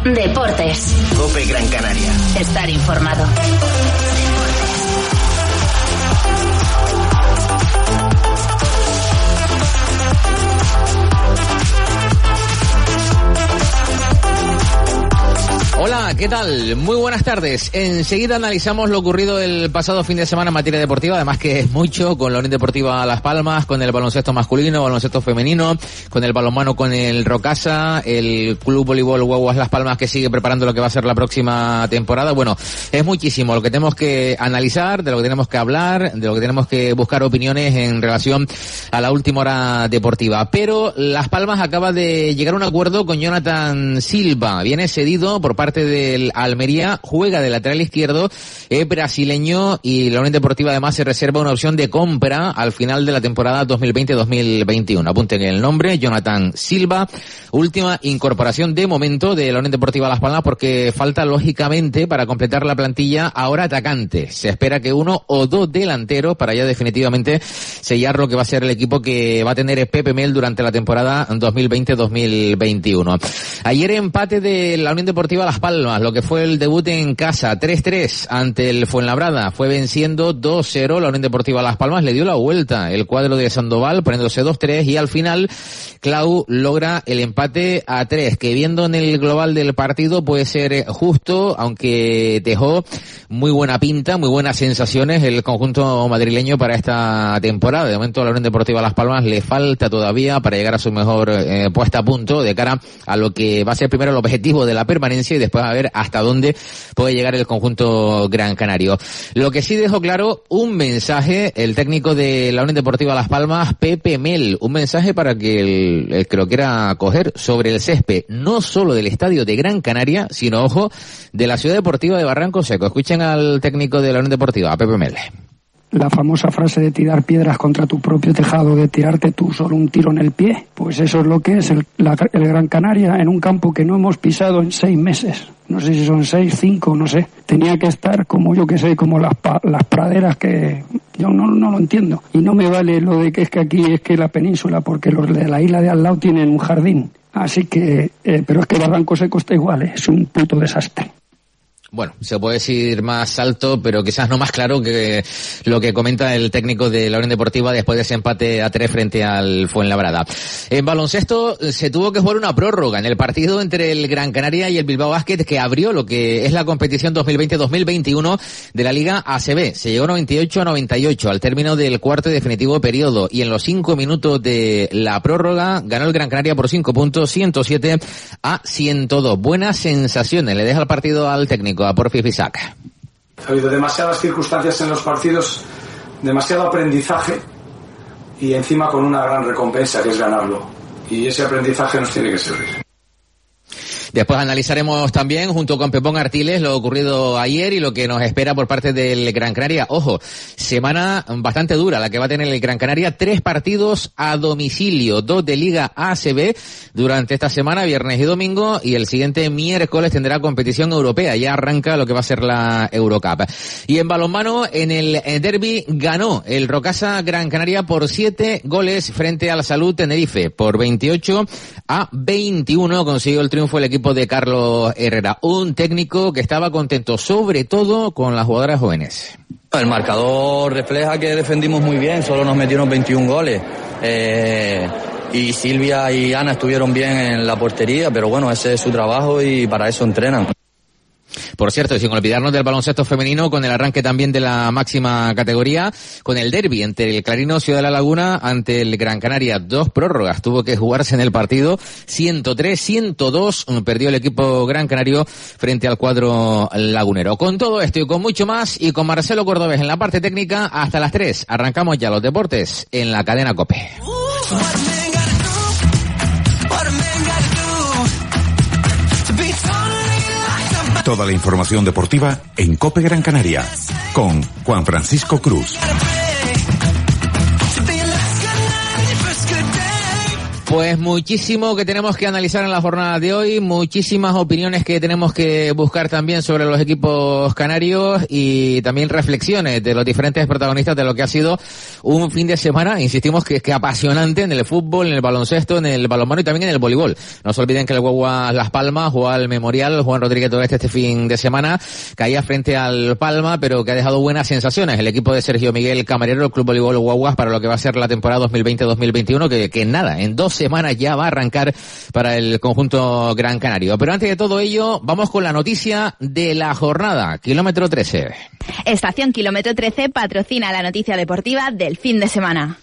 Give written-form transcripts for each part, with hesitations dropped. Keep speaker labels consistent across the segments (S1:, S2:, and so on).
S1: Deportes.
S2: COPE Gran Canaria.
S1: Estar informado.
S3: Hola, ¿qué tal? Muy buenas tardes. Enseguida analizamos lo ocurrido el pasado fin de semana en materia deportiva, además que es mucho, con la Unión Deportiva Las Palmas, con el baloncesto masculino, baloncesto femenino, con el balonmano, con el Rocasa, el Club Voleibol Guaguas Las Palmas, que sigue preparando lo que va a ser la próxima temporada. Bueno, es muchísimo lo que tenemos que analizar, de lo que tenemos que hablar, de lo que tenemos que buscar opiniones en relación a la última hora deportiva. Pero Las Palmas acaba de llegar a un acuerdo con Jonathan Silva. Viene cedido por parte del Almería, juega de lateral izquierdo, es brasileño, y la Unión Deportiva además se reserva una opción de compra al final de la temporada 2020-2021. Apunten el nombre, Jonathan Silva, última incorporación de momento de la Unión Deportiva Las Palmas, porque falta lógicamente para completar la plantilla ahora atacante. Se espera que uno o dos delanteros para ya definitivamente sellar lo que va a ser el equipo que va a tener Pepe Mel durante la temporada 2020-2021. Ayer empate de la Unión Deportiva Las Palmas, lo que fue el debut en casa, 3-3 ante el Fuenlabrada, fue venciendo 2-0, la Unión Deportiva Las Palmas le dio la vuelta el cuadro de Sandoval poniéndose 2-3 y al final Clau logra el empate a 3, que viendo en el global del partido puede ser justo, aunque dejó muy buena pinta, muy buenas sensaciones el conjunto madrileño para esta temporada. De momento a la Unión Deportiva Las Palmas le falta todavía para llegar a su mejor puesta a punto de cara a lo que va a ser primero el objetivo de la permanencia y después a ver hasta dónde puede llegar el conjunto gran canario. Lo que sí dejó claro un mensaje el técnico de la Unión Deportiva Las Palmas, Pepe Mel, un mensaje para que el que lo quiera coger sobre el césped, no solo del estadio de Gran Canaria, sino, ojo, de la ciudad deportiva de Barranco Seco. Escuchen al técnico de la Unión Deportiva, Pepe Mel.
S4: La famosa frase de tirar piedras contra tu propio tejado, de tirarte tú solo un tiro en el pie, pues eso es lo que es el Gran Canaria en un campo que no hemos pisado en 6 meses. No sé si son 6, 5, no sé. Tenía que estar como yo que sé, como las praderas que yo no lo entiendo. Y no me vale lo de que es que aquí es que la península, porque los de la isla de al lado tienen un jardín. Así que, pero es que Barranco Seco está igual, es un puto desastre.
S3: Bueno, se puede decir más alto, pero quizás no más claro que lo que comenta el técnico de la Unión Deportiva después de ese empate a 3 frente al Fuenlabrada. En baloncesto se tuvo que jugar una prórroga en el partido entre el Gran Canaria y el Bilbao Basket, que abrió lo que es la competición 2020-2021 de la Liga ACB. Se llegó 98-98 al término del cuarto y definitivo periodo, y en los 5 minutos de la prórroga ganó el Gran Canaria por 5 puntos, 107-102. Buenas sensaciones le deja el partido al técnico, a Porfi Fisac.
S5: Ha habido demasiadas circunstancias en los partidos, demasiado aprendizaje y encima con una gran recompensa, que es ganarlo. Y ese aprendizaje nos tiene que servir.
S3: Después analizaremos también, junto con Pepón Artiles, lo ocurrido ayer y lo que nos espera por parte del Gran Canaria. Ojo, semana bastante dura la que va a tener el Gran Canaria. 3 partidos a domicilio, 2 de Liga ACB durante esta semana, viernes y domingo, y el siguiente miércoles tendrá competición europea. Ya arranca lo que va a ser la Eurocup. Y en balonmano, en el derbi, ganó el Rocasa Gran Canaria por 7 goles frente al Salud Tenerife. Por 28-21 consiguió el triunfo el equipo de Carlos Herrera, un técnico que estaba contento sobre todo con las jugadoras jóvenes.
S6: El marcador refleja que defendimos muy bien, solo nos metieron 21 goles. Y Silvia y Ana estuvieron bien en la portería, pero bueno, ese es su trabajo y para eso entrenan.
S3: Por cierto, sin olvidarnos del baloncesto femenino, con el arranque también de la máxima categoría, con el derbi entre el Clarino Ciudad de la Laguna ante el Gran Canaria. 2 prórrogas tuvo que jugarse en el partido, 103-102 perdió el equipo Gran Canario frente al cuadro lagunero. Con todo esto y con mucho más, y con Marcelo Cordobés en la parte técnica, hasta las 3 arrancamos ya los deportes en la cadena COPE.
S7: Toda la información deportiva en COPE Gran Canaria, con Juan Francisco Cruz.
S3: Pues muchísimo que tenemos que analizar en la jornada de hoy, muchísimas opiniones que tenemos que buscar también sobre los equipos canarios y también reflexiones de los diferentes protagonistas de lo que ha sido un fin de semana, insistimos que apasionante en el fútbol, en el baloncesto, en el balonmano y también en el voleibol. No se olviden que el Guaguas Las Palmas jugó al Memorial Juan Rodríguez Torres este fin de semana, caía frente al Palma, pero que ha dejado buenas sensaciones el equipo de Sergio Miguel Camarero, el Club Voleibol Guaguas, para lo que va a ser la temporada 2020-2021, que nada, en 2 semanas ya va a arrancar para el conjunto Gran Canario. Pero antes de todo ello, vamos con la noticia de la jornada, kilómetro 13.
S2: Estación Kilómetro 13 patrocina la noticia deportiva del fin de semana.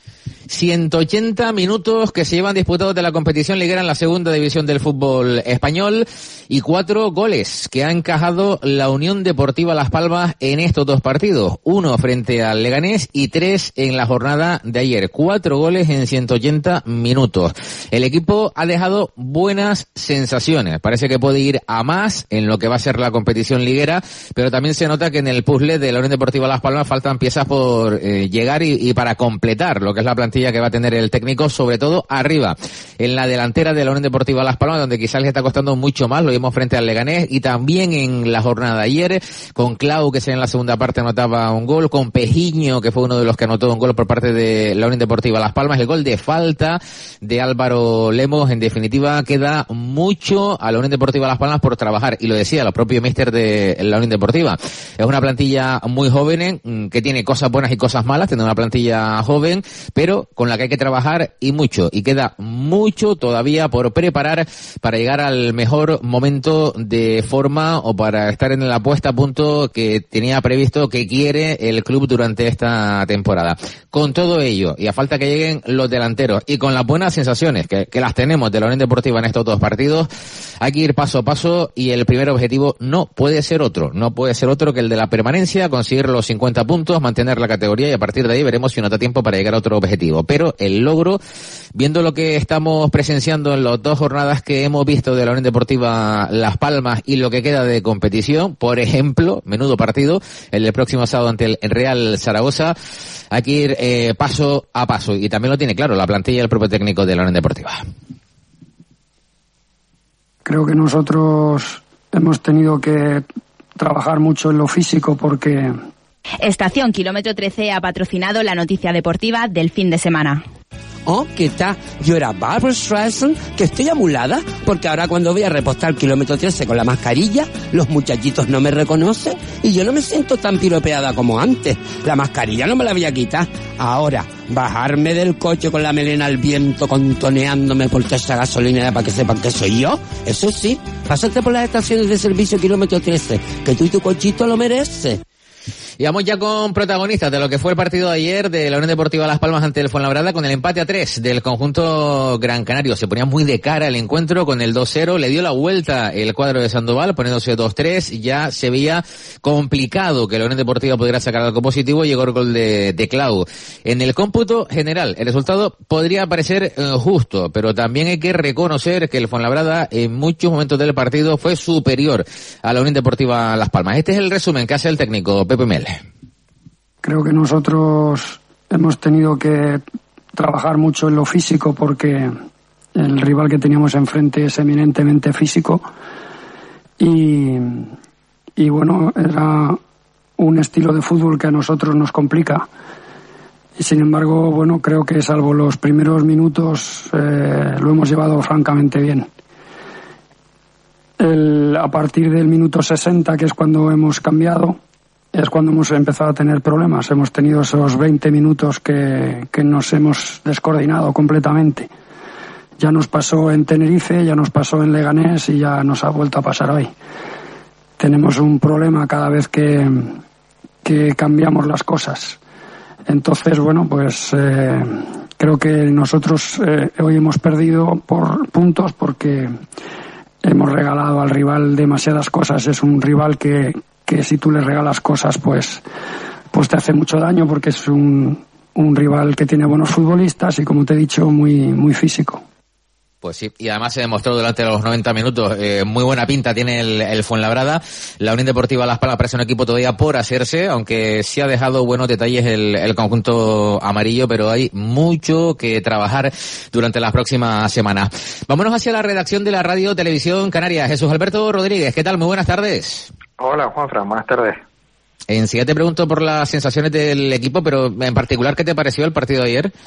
S3: 180 minutos que se llevan disputados de la competición liguera en la segunda división del fútbol español y 4 goles que ha encajado la Unión Deportiva Las Palmas en estos 2 partidos. 1 frente al Leganés y 3 en la jornada de ayer. 4 goles en 180 minutos. El equipo ha dejado buenas sensaciones. Parece que puede ir a más en lo que va a ser la competición liguera, pero también se nota que en el puzzle de la Unión Deportiva Las Palmas faltan piezas por llegar y para completar lo que es la plantilla que va a tener el técnico, sobre todo arriba, en la delantera de la Unión Deportiva Las Palmas, donde quizás le está costando mucho más, lo vimos frente al Leganés, y también en la jornada de ayer, con Clau, que en la segunda parte anotaba un gol, con Pejiño, que fue uno de los que anotó un gol por parte de la Unión Deportiva Las Palmas, el gol de falta de Álvaro Lemos. En definitiva, queda mucho a la Unión Deportiva Las Palmas por trabajar, y lo decía el propio míster de la Unión Deportiva. Es una plantilla muy joven, que tiene cosas buenas y cosas malas, tiene una plantilla joven, pero con la que hay que trabajar y mucho, y queda mucho todavía por preparar para llegar al mejor momento de forma o para estar en la puesta a punto que tenía previsto, que quiere el club durante esta temporada. Con todo ello, y a falta que lleguen los delanteros, y con las buenas sensaciones que las tenemos de la Unión Deportiva en estos 2 partidos, hay que ir paso a paso, y el primer objetivo no puede ser otro que el de la permanencia, conseguir los 50 puntos, mantener la categoría, y a partir de ahí veremos si nos da tiempo para llegar a otro objetivo. Pero el logro, viendo lo que estamos presenciando en las 2 jornadas que hemos visto de la Unión Deportiva Las Palmas y lo que queda de competición, por ejemplo, menudo partido el próximo sábado ante el Real Zaragoza, hay que ir paso a paso, y también lo tiene claro la plantilla y el propio técnico de la Unión Deportiva.
S4: Creo que nosotros hemos tenido que trabajar mucho en lo físico porque...
S2: Estación Kilómetro 13 ha patrocinado la noticia deportiva del fin de semana.
S8: Oh, ¿qué tal? Yo era Barbra Streisand, que estoy amulada, porque ahora cuando voy a repostar Kilómetro 13 con la mascarilla, los muchachitos no me reconocen y yo no me siento tan piropeada como antes. La mascarilla no me la voy a quitar. Ahora, bajarme del coche con la melena al viento, contoneándome por toda esa gasolinera para que sepan que soy yo, eso sí, pásate por las estaciones de servicio Kilómetro 13, que tú y tu cochito lo mereces.
S3: Y vamos ya con protagonistas de lo que fue el partido de ayer de la Unión Deportiva Las Palmas ante el Fuenlabrada, con el empate a 3 del conjunto Gran Canario. Se ponía muy de cara el encuentro con el 2-0, le dio la vuelta el cuadro de Sandoval poniéndose 2-3, ya se veía complicado que la Unión Deportiva pudiera sacar algo positivo, llegó el gol de Clau. En el cómputo general, el resultado podría parecer justo, pero también hay que reconocer que el Fuenlabrada en muchos momentos del partido fue superior a la Unión Deportiva Las Palmas. Este es el resumen que hace el técnico Pepe Mel.
S4: Creo que nosotros hemos tenido que trabajar mucho en lo físico porque el rival que teníamos enfrente es eminentemente físico y bueno, era un estilo de fútbol que a nosotros nos complica. Y sin embargo, bueno, creo que salvo los primeros minutos lo hemos llevado francamente bien. A partir del minuto 60, que es cuando hemos cambiado, es cuando hemos empezado a tener problemas. Hemos tenido esos 20 minutos que nos hemos descoordinado completamente. Ya nos pasó en Tenerife, ya nos pasó en Leganés y ya nos ha vuelto a pasar hoy. Tenemos un problema cada vez que cambiamos las cosas. Entonces, bueno, pues creo que nosotros hoy hemos perdido por puntos porque hemos regalado al rival demasiadas cosas. Es un rival que si tú le regalas cosas, pues te hace mucho daño porque es un rival que tiene buenos futbolistas y, como te he dicho, muy, muy físico.
S3: Pues sí, y además se demostró durante los 90 minutos, muy buena pinta tiene el Fuenlabrada. La Unión Deportiva Las Palmas parece un equipo todavía por hacerse, aunque sí ha dejado buenos detalles el conjunto amarillo, pero hay mucho que trabajar durante las próximas semanas. Vámonos hacia la redacción de la Radio Televisión Canaria. Jesús Alberto Rodríguez, ¿qué tal? Muy buenas tardes.
S9: Hola, Juanfran, buenas tardes.
S3: Enseguida te pregunto por las sensaciones del equipo, pero en particular, ¿qué te pareció el partido de ayer?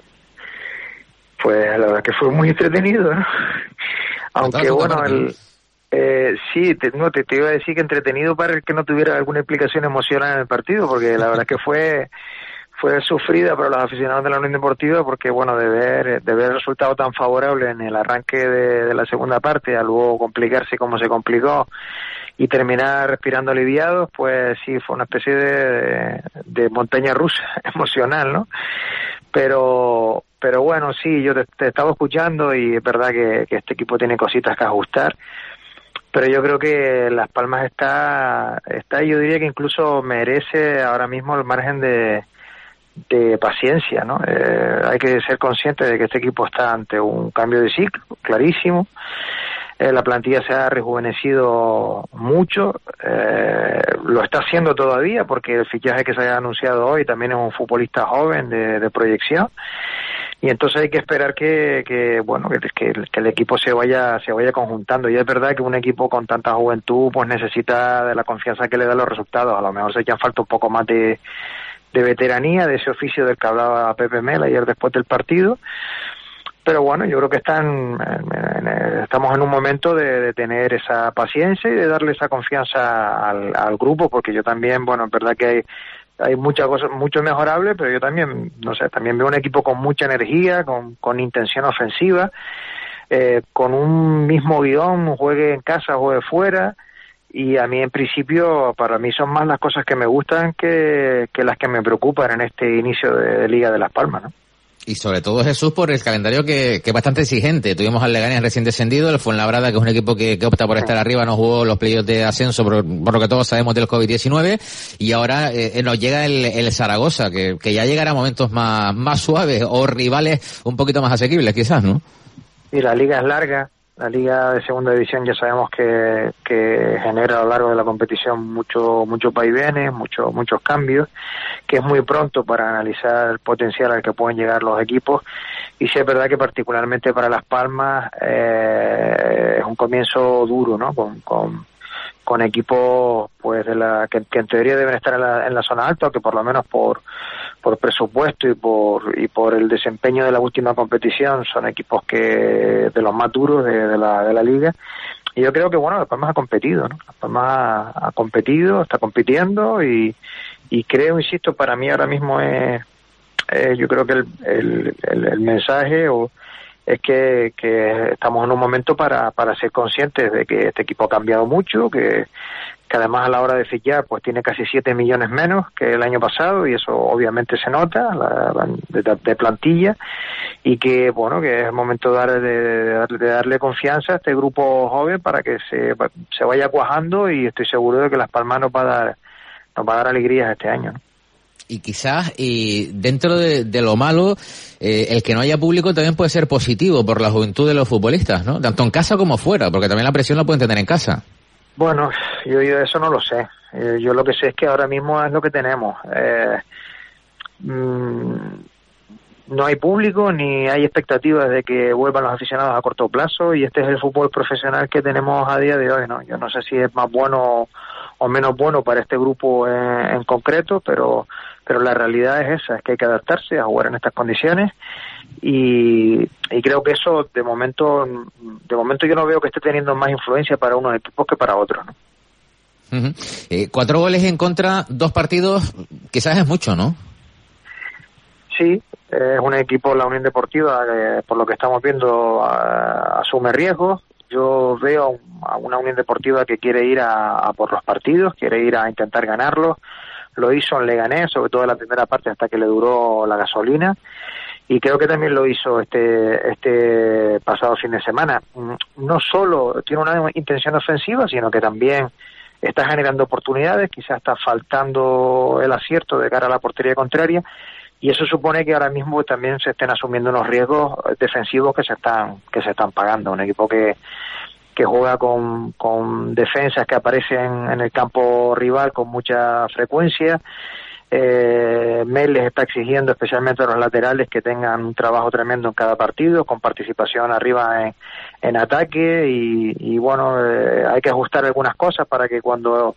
S9: Pues la verdad que fue muy entretenido, ¿no? Aunque bueno, sí, te iba a decir que entretenido para el que no tuviera alguna explicación emocional en el partido, porque la verdad que fue sufrida para los aficionados de la Unión Deportiva, porque bueno, de ver el resultado tan favorable en el arranque de la segunda parte, a luego complicarse como se complicó y terminar respirando aliviados, pues sí, fue una especie de montaña rusa emocional, ¿no? Pero bueno, sí, yo te estaba escuchando y es verdad que este equipo tiene cositas que ajustar, pero yo creo que Las Palmas está, yo diría que incluso merece ahora mismo el margen de paciencia, ¿no? Hay que ser consciente de que este equipo está ante un cambio de ciclo clarísimo. La plantilla se ha rejuvenecido mucho, lo está haciendo todavía porque el fichaje que se ha anunciado hoy también es un futbolista joven de proyección, y entonces hay que esperar que el equipo se vaya conjuntando. Y es verdad que un equipo con tanta juventud pues necesita de la confianza que le da los resultados. A lo mejor se echan falta un poco más de veteranía, de ese oficio del que hablaba Pepe Mel ayer después del partido. Pero bueno, yo creo que estamos en un momento de tener esa paciencia y de darle esa confianza al grupo, porque yo también, bueno, es verdad que hay muchas cosas, mucho mejorable, pero yo también, no sé, también veo un equipo con mucha energía, con intención ofensiva, con un mismo guión, juegue en casa, juegue fuera, y a mí en principio, para mí son más las cosas que me gustan que las que me preocupan en este inicio de Liga de Las Palmas, ¿no?
S3: Y sobre todo, Jesús, por el calendario que es bastante exigente. Tuvimos al Leganés recién descendido, el Fuenlabrada, que es un equipo que opta por estar arriba, no jugó los playoffs de ascenso por lo que todos sabemos del COVID-19, y ahora nos llega el Zaragoza, que ya llegará a momentos más suaves o rivales un poquito más asequibles, quizás, ¿no?
S9: Y la liga es larga. La liga de segunda división ya sabemos que genera a lo largo de la competición muchos vaivenes, muchos cambios, que es muy pronto para analizar el potencial al que pueden llegar los equipos. Y sí es verdad que particularmente para Las Palmas es un comienzo duro, ¿no? Con equipos pues que en teoría deben estar en la zona alta, o que por lo menos por presupuesto y por el desempeño de la última competición son equipos que de los más duros de la liga. Y yo creo que bueno, Las Palmas ha competido, ¿no? Las Palmas ha competido, está compitiendo, y creo, insisto, para mí ahora mismo yo creo que el mensaje es que estamos en un momento para ser conscientes de que este equipo ha cambiado mucho, que además a la hora de fichar pues tiene casi 7 millones menos que el año pasado, y eso obviamente se nota de plantilla, y que bueno, que es el momento de darle confianza a este grupo joven para que se vaya cuajando, y estoy seguro de que Las Palmas nos va a dar alegrías este año, ¿no?
S3: Y quizás, dentro de lo malo, el que no haya público también puede ser positivo por la juventud de los futbolistas, ¿no? Tanto en casa como fuera, porque también la presión la pueden tener en casa.
S9: Bueno, yo eso no lo sé. Yo lo que sé es que ahora mismo es lo que tenemos. No hay público ni hay expectativas de que vuelvan los aficionados a corto plazo, y este es el fútbol profesional que tenemos a día de hoy, ¿no? Yo no sé si es más bueno o menos bueno para este grupo en concreto, pero la realidad es esa, es que hay que adaptarse a jugar en estas condiciones, y creo que eso de momento yo no veo que esté teniendo más influencia para unos equipos que para otros, ¿no?
S3: 4 goles en contra, 2 partidos, quizás es mucho, ¿no?
S9: Sí, es un equipo, la Unión Deportiva, por lo que estamos viendo, asume riesgos. Yo veo a una Unión Deportiva que quiere ir a por los partidos, quiere ir a intentar ganarlos. Lo hizo en Leganés, sobre todo en la primera parte hasta que le duró la gasolina, y creo que también lo hizo este pasado fin de semana. No solo tiene una intención ofensiva, sino que también está generando oportunidades, quizás está faltando el acierto de cara a la portería contraria, y eso supone que ahora mismo también se estén asumiendo unos riesgos defensivos que se están pagando. Un equipo que juega con defensas que aparecen en el campo rival con mucha frecuencia. Mel les está exigiendo especialmente a los laterales que tengan un trabajo tremendo en cada partido, con participación arriba en ataque, y bueno, hay que ajustar algunas cosas para que cuando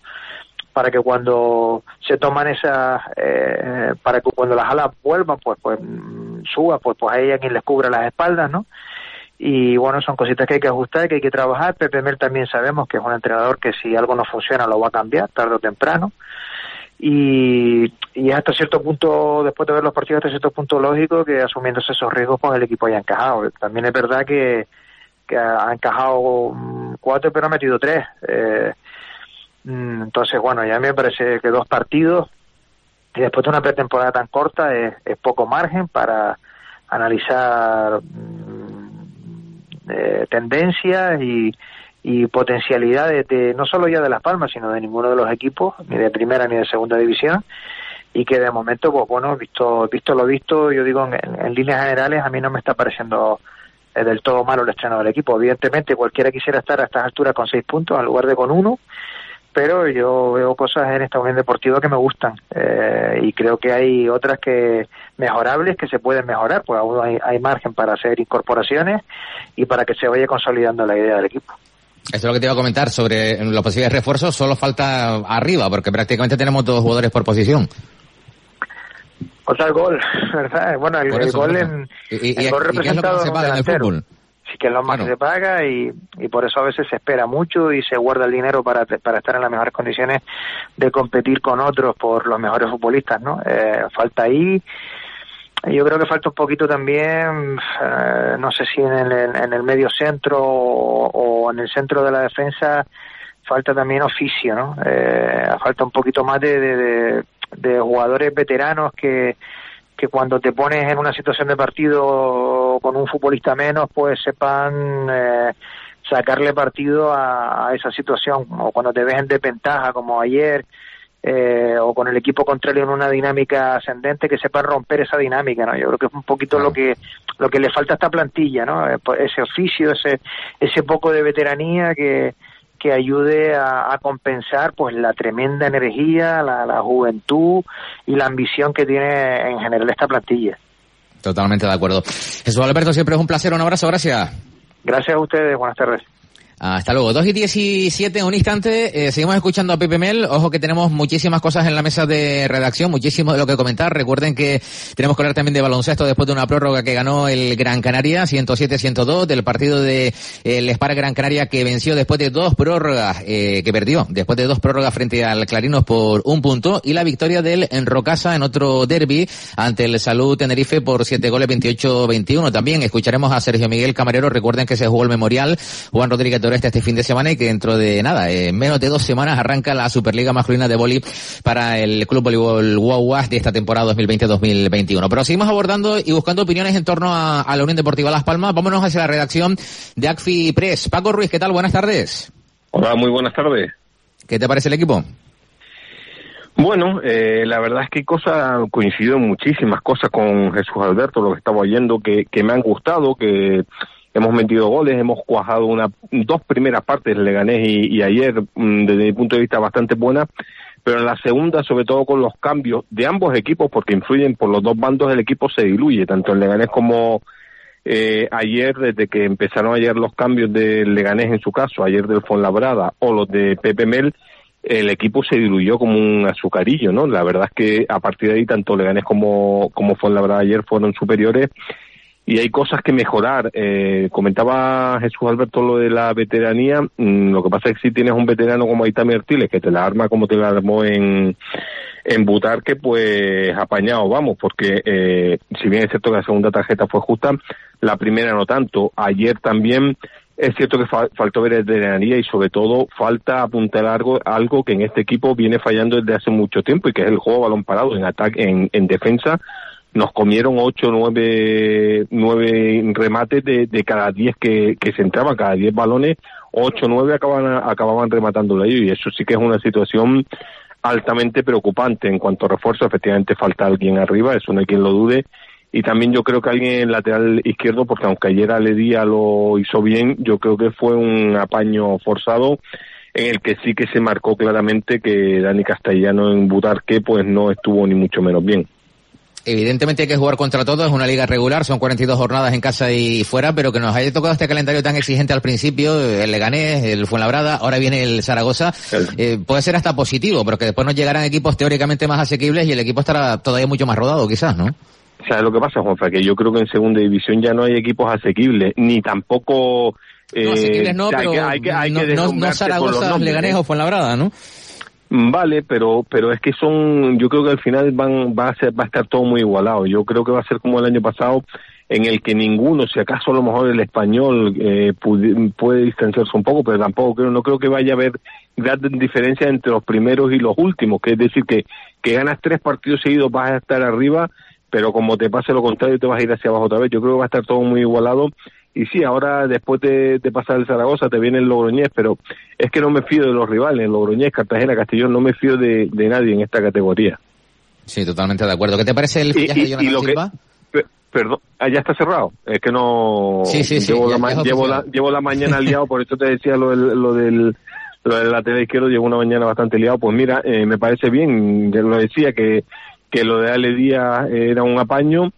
S9: se toman esas, para que cuando las alas vuelvan, pues suba, pues a ella quien les cubra las espaldas, ¿no? Y bueno, son cositas que hay que ajustar, que hay que trabajar. Pepe Mel también sabemos que es un entrenador que si algo no funciona lo va a cambiar tarde o temprano, y hasta cierto punto, después de ver los partidos, hasta cierto punto lógico que asumiéndose esos riesgos pues el equipo haya encajado. También es verdad que ha encajado 4 pero ha metido 3, entonces bueno, ya me parece que 2 partidos y después de una pretemporada tan corta es poco margen para analizar tendencias y potencialidades de no solo ya de Las Palmas, sino de ninguno de los equipos, ni de primera ni de segunda división, y que de momento, pues bueno, visto lo visto, yo digo en líneas generales, a mí no me está pareciendo del todo malo el estreno del equipo. Evidentemente cualquiera quisiera estar a estas alturas con 6 puntos en lugar de con 1, pero yo veo cosas en esta Unión Deportiva que me gustan, y creo que hay otras que mejorables que se pueden mejorar, pues aún hay margen para hacer incorporaciones y para que se vaya consolidando la idea del equipo.
S3: Esto es lo que te iba a comentar sobre los posibles refuerzos. Solo falta arriba, porque prácticamente tenemos 2 jugadores por posición.
S9: Otra el gol, ¿verdad? Bueno, el gol el gol representado en un delantero. Sí, que es lo más que se paga, y por eso a veces se espera mucho y se guarda el dinero para estar en las mejores condiciones de competir con otros por los mejores futbolistas, ¿no? Falta ahí. Yo creo que falta un poquito también, no sé si en el medio centro o en el centro de la defensa, falta también oficio, ¿no? Falta un poquito más de jugadores veteranos que cuando te pones en una situación de partido con un futbolista menos, pues sepan sacarle partido a esa situación, o cuando te ves en desventaja como ayer, o con el equipo contrario en una dinámica ascendente, que sepan romper esa dinámica, ¿no? Yo creo que es un poquito lo que le falta a esta plantilla, ¿no? Ese oficio, ese poco de veteranía que ayude a compensar pues la tremenda energía, la juventud y la ambición que tiene en general esta plantilla.
S3: Totalmente de acuerdo. Jesús Alberto, siempre es un placer, un abrazo, gracias.
S9: Gracias a ustedes, buenas tardes.
S3: Hasta luego. 2:17, un instante. Seguimos escuchando a Pepe Mel. Ojo que tenemos muchísimas cosas en la mesa de redacción, muchísimo de lo que comentar. Recuerden que tenemos que hablar también de baloncesto después de una prórroga que ganó el Gran Canaria, 107-102, del partido de el Spar Gran Canaria, que venció después de 2 prórrogas, que perdió después de 2 prórrogas frente al Clarinos por 1 punto, y la victoria del Enrocasa en otro derbi ante el Salud Tenerife por 7 goles, 28-21. También escucharemos a Sergio Miguel Camarero. Recuerden que se jugó el Memorial Juan Rodríguez este fin de semana, y que dentro de nada, en menos de 2 semanas, arranca la Superliga Masculina de Vóley para el Club Voleibol Guaguas de esta temporada 2020-2021. Pero seguimos abordando y buscando opiniones en torno a la Unión Deportiva Las Palmas. Vámonos hacia la redacción de ACFI Press. Paco Ruiz, ¿qué tal? Buenas tardes.
S10: Hola, muy buenas tardes.
S3: ¿Qué te parece el equipo?
S10: Bueno, la verdad es que coincidido en muchísimas cosas con Jesús Alberto, lo que estaba oyendo, que me han gustado, que hemos metido goles, hemos cuajado 2 primeras partes, Leganés y ayer, desde mi punto de vista, bastante buenas, pero en la segunda, sobre todo con los cambios de ambos equipos, porque influyen por los 2 bandos, el equipo se diluye, tanto en Leganés como ayer, desde que empezaron ayer los cambios del Leganés en su caso, ayer del Fuenlabrada o los de Pepe Mel, el equipo se diluyó como un azucarillo, ¿no? La verdad es que a partir de ahí, tanto Leganés como Fuenlabrada ayer fueron superiores, y hay cosas que mejorar. Comentaba Jesús Alberto lo de la veteranía. Lo que pasa es que si tienes un veterano como Aitami Artiles, que te la arma como te la armó en Butarque, pues apañado vamos, porque si bien es cierto que la segunda tarjeta fue justa, la primera no tanto. Ayer también es cierto que faltó veteranía, y sobre todo falta apuntar algo que en este equipo viene fallando desde hace mucho tiempo, y que es el juego a balón parado. En ataque, en defensa nos comieron 8, 9 remates de cada 10 que se entraban, cada 10 balones, 8, 9 acababan rematándolo ellos, y eso sí que es una situación altamente preocupante. En cuanto a refuerzo, efectivamente falta alguien arriba, eso no hay quien lo dude, y también yo creo que alguien en el lateral izquierdo, porque aunque ayer Aledía lo hizo bien, yo creo que fue un apaño forzado en el que sí que se marcó claramente que Dani Castellano en Butarque pues no estuvo ni mucho menos bien.
S3: Evidentemente hay que jugar contra todos, es una liga regular, son 42 jornadas en casa y fuera, pero que nos haya tocado este calendario tan exigente al principio, el Leganés, el Fuenlabrada, ahora viene el Zaragoza, puede ser hasta positivo, pero que después nos llegarán equipos teóricamente más asequibles y el equipo estará todavía mucho más rodado, quizás, ¿no?
S10: ¿Sabes lo que pasa, Juanfa? Que yo creo que en segunda división ya no hay equipos asequibles, ni tampoco...
S3: no, asequibles no, pero no Zaragoza, Leganés o Fuenlabrada, ¿no?
S10: Vale, pero es que yo creo que al final va a estar todo muy igualado. Yo creo que va a ser como el año pasado, en el que ninguno, si acaso a lo mejor el Español puede distanciarse un poco, pero tampoco no creo que vaya a haber gran diferencia entre los primeros y los últimos, que es decir que ganas 3 partidos seguidos vas a estar arriba, pero como te pase lo contrario te vas a ir hacia abajo otra vez. Yo creo que va a estar todo muy igualado. Y sí, ahora después de pasar el Zaragoza te viene el Logroñés, pero es que no me fío de los rivales, Logroñés, Cartagena, Castellón, no me fío de nadie en esta categoría.
S3: Sí, totalmente de acuerdo. ¿Qué te parece el fichaje de Jonathan Silva?
S10: Perdón, ya está cerrado. Es que no...
S3: Sí.
S10: Llevo la mañana liado, por eso te decía lo del lateral izquierdo, llevo una mañana bastante liado. Pues mira, me parece bien, ya lo decía, que lo de Ale Díaz era un apaño,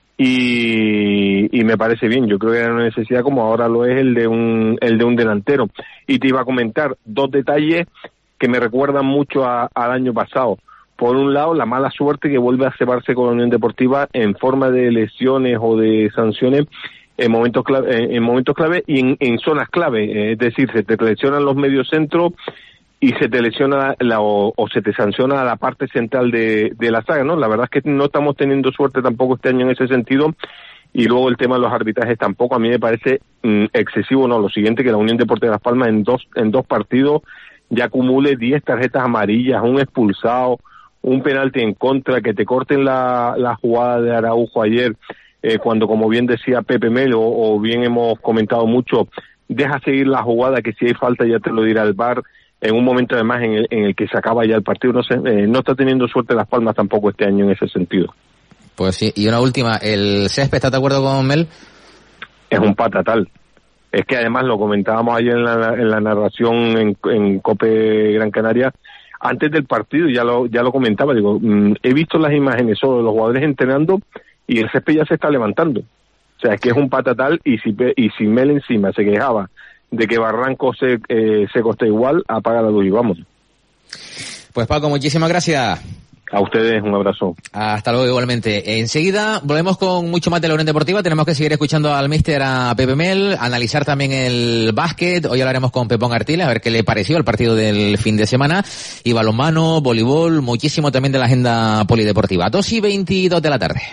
S10: y me parece bien. Yo creo que era una necesidad como ahora lo es el de un delantero. Y te iba a comentar 2 detalles que me recuerdan mucho al año pasado. Por un lado, la mala suerte que vuelve a cebarse con la Unión Deportiva en forma de lesiones o de sanciones en momentos clave y en zonas clave. Es decir, se te lesionan los mediocentros y se te lesiona o se te sanciona la parte central de la saga, ¿no? La verdad es que no estamos teniendo suerte tampoco este año en ese sentido, y luego el tema de los arbitrajes tampoco a mí me parece excesivo, ¿no? Lo siguiente, que la Unión Deportiva de Las Palmas en dos partidos ya acumule 10 tarjetas amarillas, un expulsado, un penalti en contra, que te corten la jugada de Araujo ayer, cuando, como bien decía Pepe Mel, o bien hemos comentado mucho, deja seguir la jugada, que si hay falta ya te lo dirá el VAR, en un momento además en el que se acaba ya el partido. No sé, no está teniendo suerte Las Palmas tampoco este año en ese sentido.
S3: Pues sí, y una última, ¿el césped estás de acuerdo con Mel?
S10: Es un patatal. Es que además lo comentábamos ayer en la narración en COPE Gran Canaria, antes del partido ya lo comentaba, digo, he visto las imágenes solo de los jugadores entrenando y el césped ya se está levantando. O sea, es que es un patatal, y si Mel encima se quejaba de que Barranco Seco está igual, apaga la luz y vamos.
S3: Pues Paco, muchísimas gracias.
S10: A ustedes, un abrazo.
S3: Hasta luego, igualmente. Enseguida volvemos con mucho más de la Unión Deportiva. Tenemos que seguir escuchando al míster, a Pepe Mel, analizar también el básquet. Hoy hablaremos con Pepón Artiles, a ver qué le pareció el partido del fin de semana. Y balonmano, voleibol, muchísimo también de la agenda polideportiva. 2:22 de la tarde.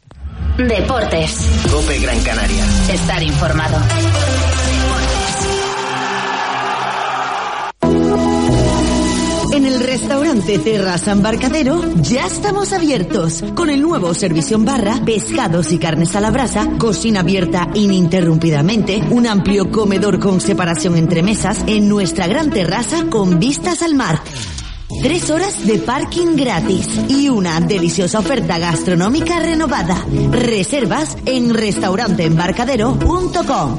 S1: Deportes.
S11: COPE Gran Canaria.
S1: Estar informado.
S12: En el restaurante Terraza Embarcadero ya estamos abiertos con el nuevo servicio en barra, pescados y carnes a la brasa, cocina abierta ininterrumpidamente, un amplio comedor con separación entre mesas en nuestra gran terraza con vistas al mar. 3 horas de parking gratis y una deliciosa oferta gastronómica renovada. Reservas en restauranteembarcadero.com.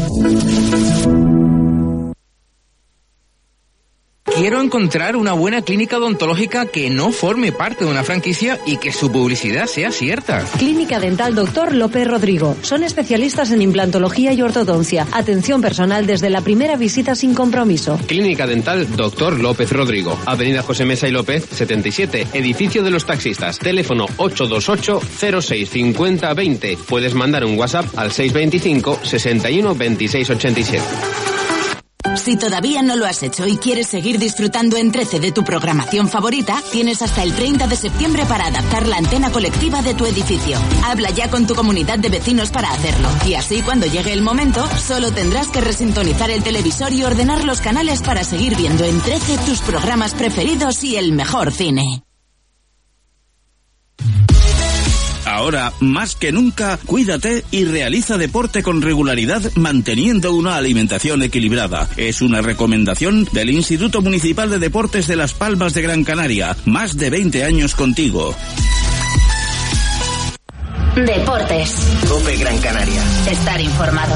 S13: Quiero encontrar una buena clínica odontológica que no forme parte de una franquicia y que su publicidad sea cierta.
S14: Clínica Dental Dr. López Rodrigo. Son especialistas en implantología y ortodoncia. Atención personal desde la primera visita sin compromiso.
S15: Clínica Dental Dr. López Rodrigo. Avenida José Mesa y López, 77. Edificio de los Taxistas. Teléfono 828-0650-20. Puedes mandar un WhatsApp al 625 61 26 87.
S16: Si todavía no lo has hecho y quieres seguir disfrutando en 13 de tu programación favorita, tienes hasta el 30 de septiembre para adaptar la antena colectiva de tu edificio. Habla ya con tu comunidad de vecinos para hacerlo. Y así, cuando llegue el momento, solo tendrás que resintonizar el televisor y ordenar los canales para seguir viendo en 13 tus programas preferidos y el mejor cine.
S11: Ahora, más que nunca, cuídate y realiza deporte con regularidad manteniendo una alimentación equilibrada. Es una recomendación del Instituto Municipal de Deportes de Las Palmas de Gran Canaria. Más de 20 años contigo.
S1: Deportes.
S17: COPE Gran Canaria.
S1: Estar informado.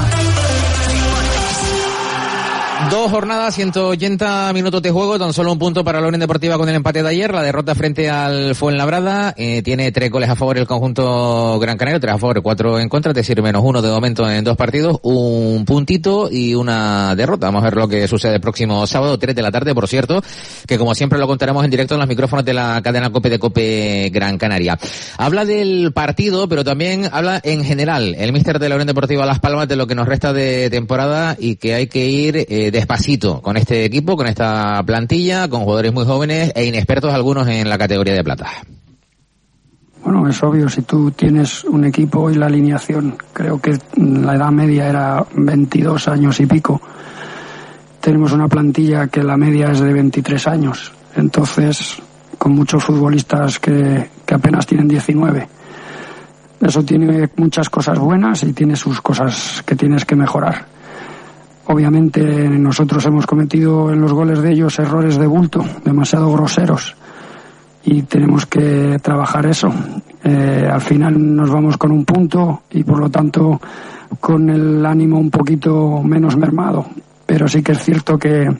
S3: 2 jornadas, 180 minutos de juego, tan solo un punto para la Unión Deportiva con el empate de ayer, la derrota frente al Fuenlabrada, tiene 3 goles a favor el conjunto gran canario, 3 a favor, 4 en contra, es decir, -1 de momento en 2 partidos, un puntito y una derrota. Vamos a ver lo que sucede el próximo sábado, 3 de la tarde, por cierto, que como siempre lo contaremos en directo en los micrófonos de la cadena COPE de COPE Gran Canaria. Habla del partido, pero también habla en general el míster de la Unión Deportiva Las Palmas de lo que nos resta de temporada y que hay que ir despacito con este equipo, con esta plantilla, con jugadores muy jóvenes e inexpertos algunos en la categoría de plata.
S4: Bueno, es obvio, si tú tienes un equipo y la alineación, creo que la edad media era 22 años y pico, tenemos una plantilla que la media es de 23 años, entonces con muchos futbolistas que apenas tienen 19. Eso tiene muchas cosas buenas y tiene sus cosas que tienes que mejorar. Obviamente nosotros hemos cometido en los goles de ellos errores de bulto, demasiado groseros, y tenemos que trabajar eso. Al final nos vamos con un punto y por lo tanto con el ánimo un poquito menos mermado, pero sí que es cierto que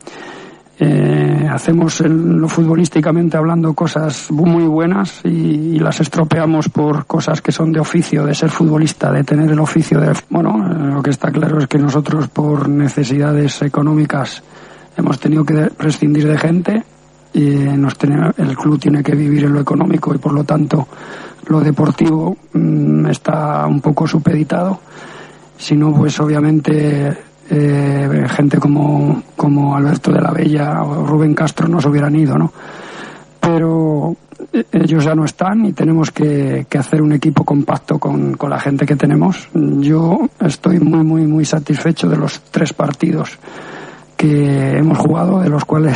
S4: hacemos lo futbolísticamente hablando cosas muy buenas y las estropeamos por cosas que son de oficio, de ser futbolista, de tener el oficio de... Bueno, lo que está claro es que nosotros por necesidades económicas hemos tenido que prescindir de gente y el club tiene que vivir en lo económico y por lo tanto lo deportivo está un poco supeditado. Si no, pues obviamente... gente como Alberto de la Bella o Rubén Castro nos hubieran ido, ¿no? Pero ellos ya no están y tenemos que hacer un equipo compacto con la gente que tenemos. Yo estoy muy satisfecho de los 3 partidos que hemos jugado, de los cuales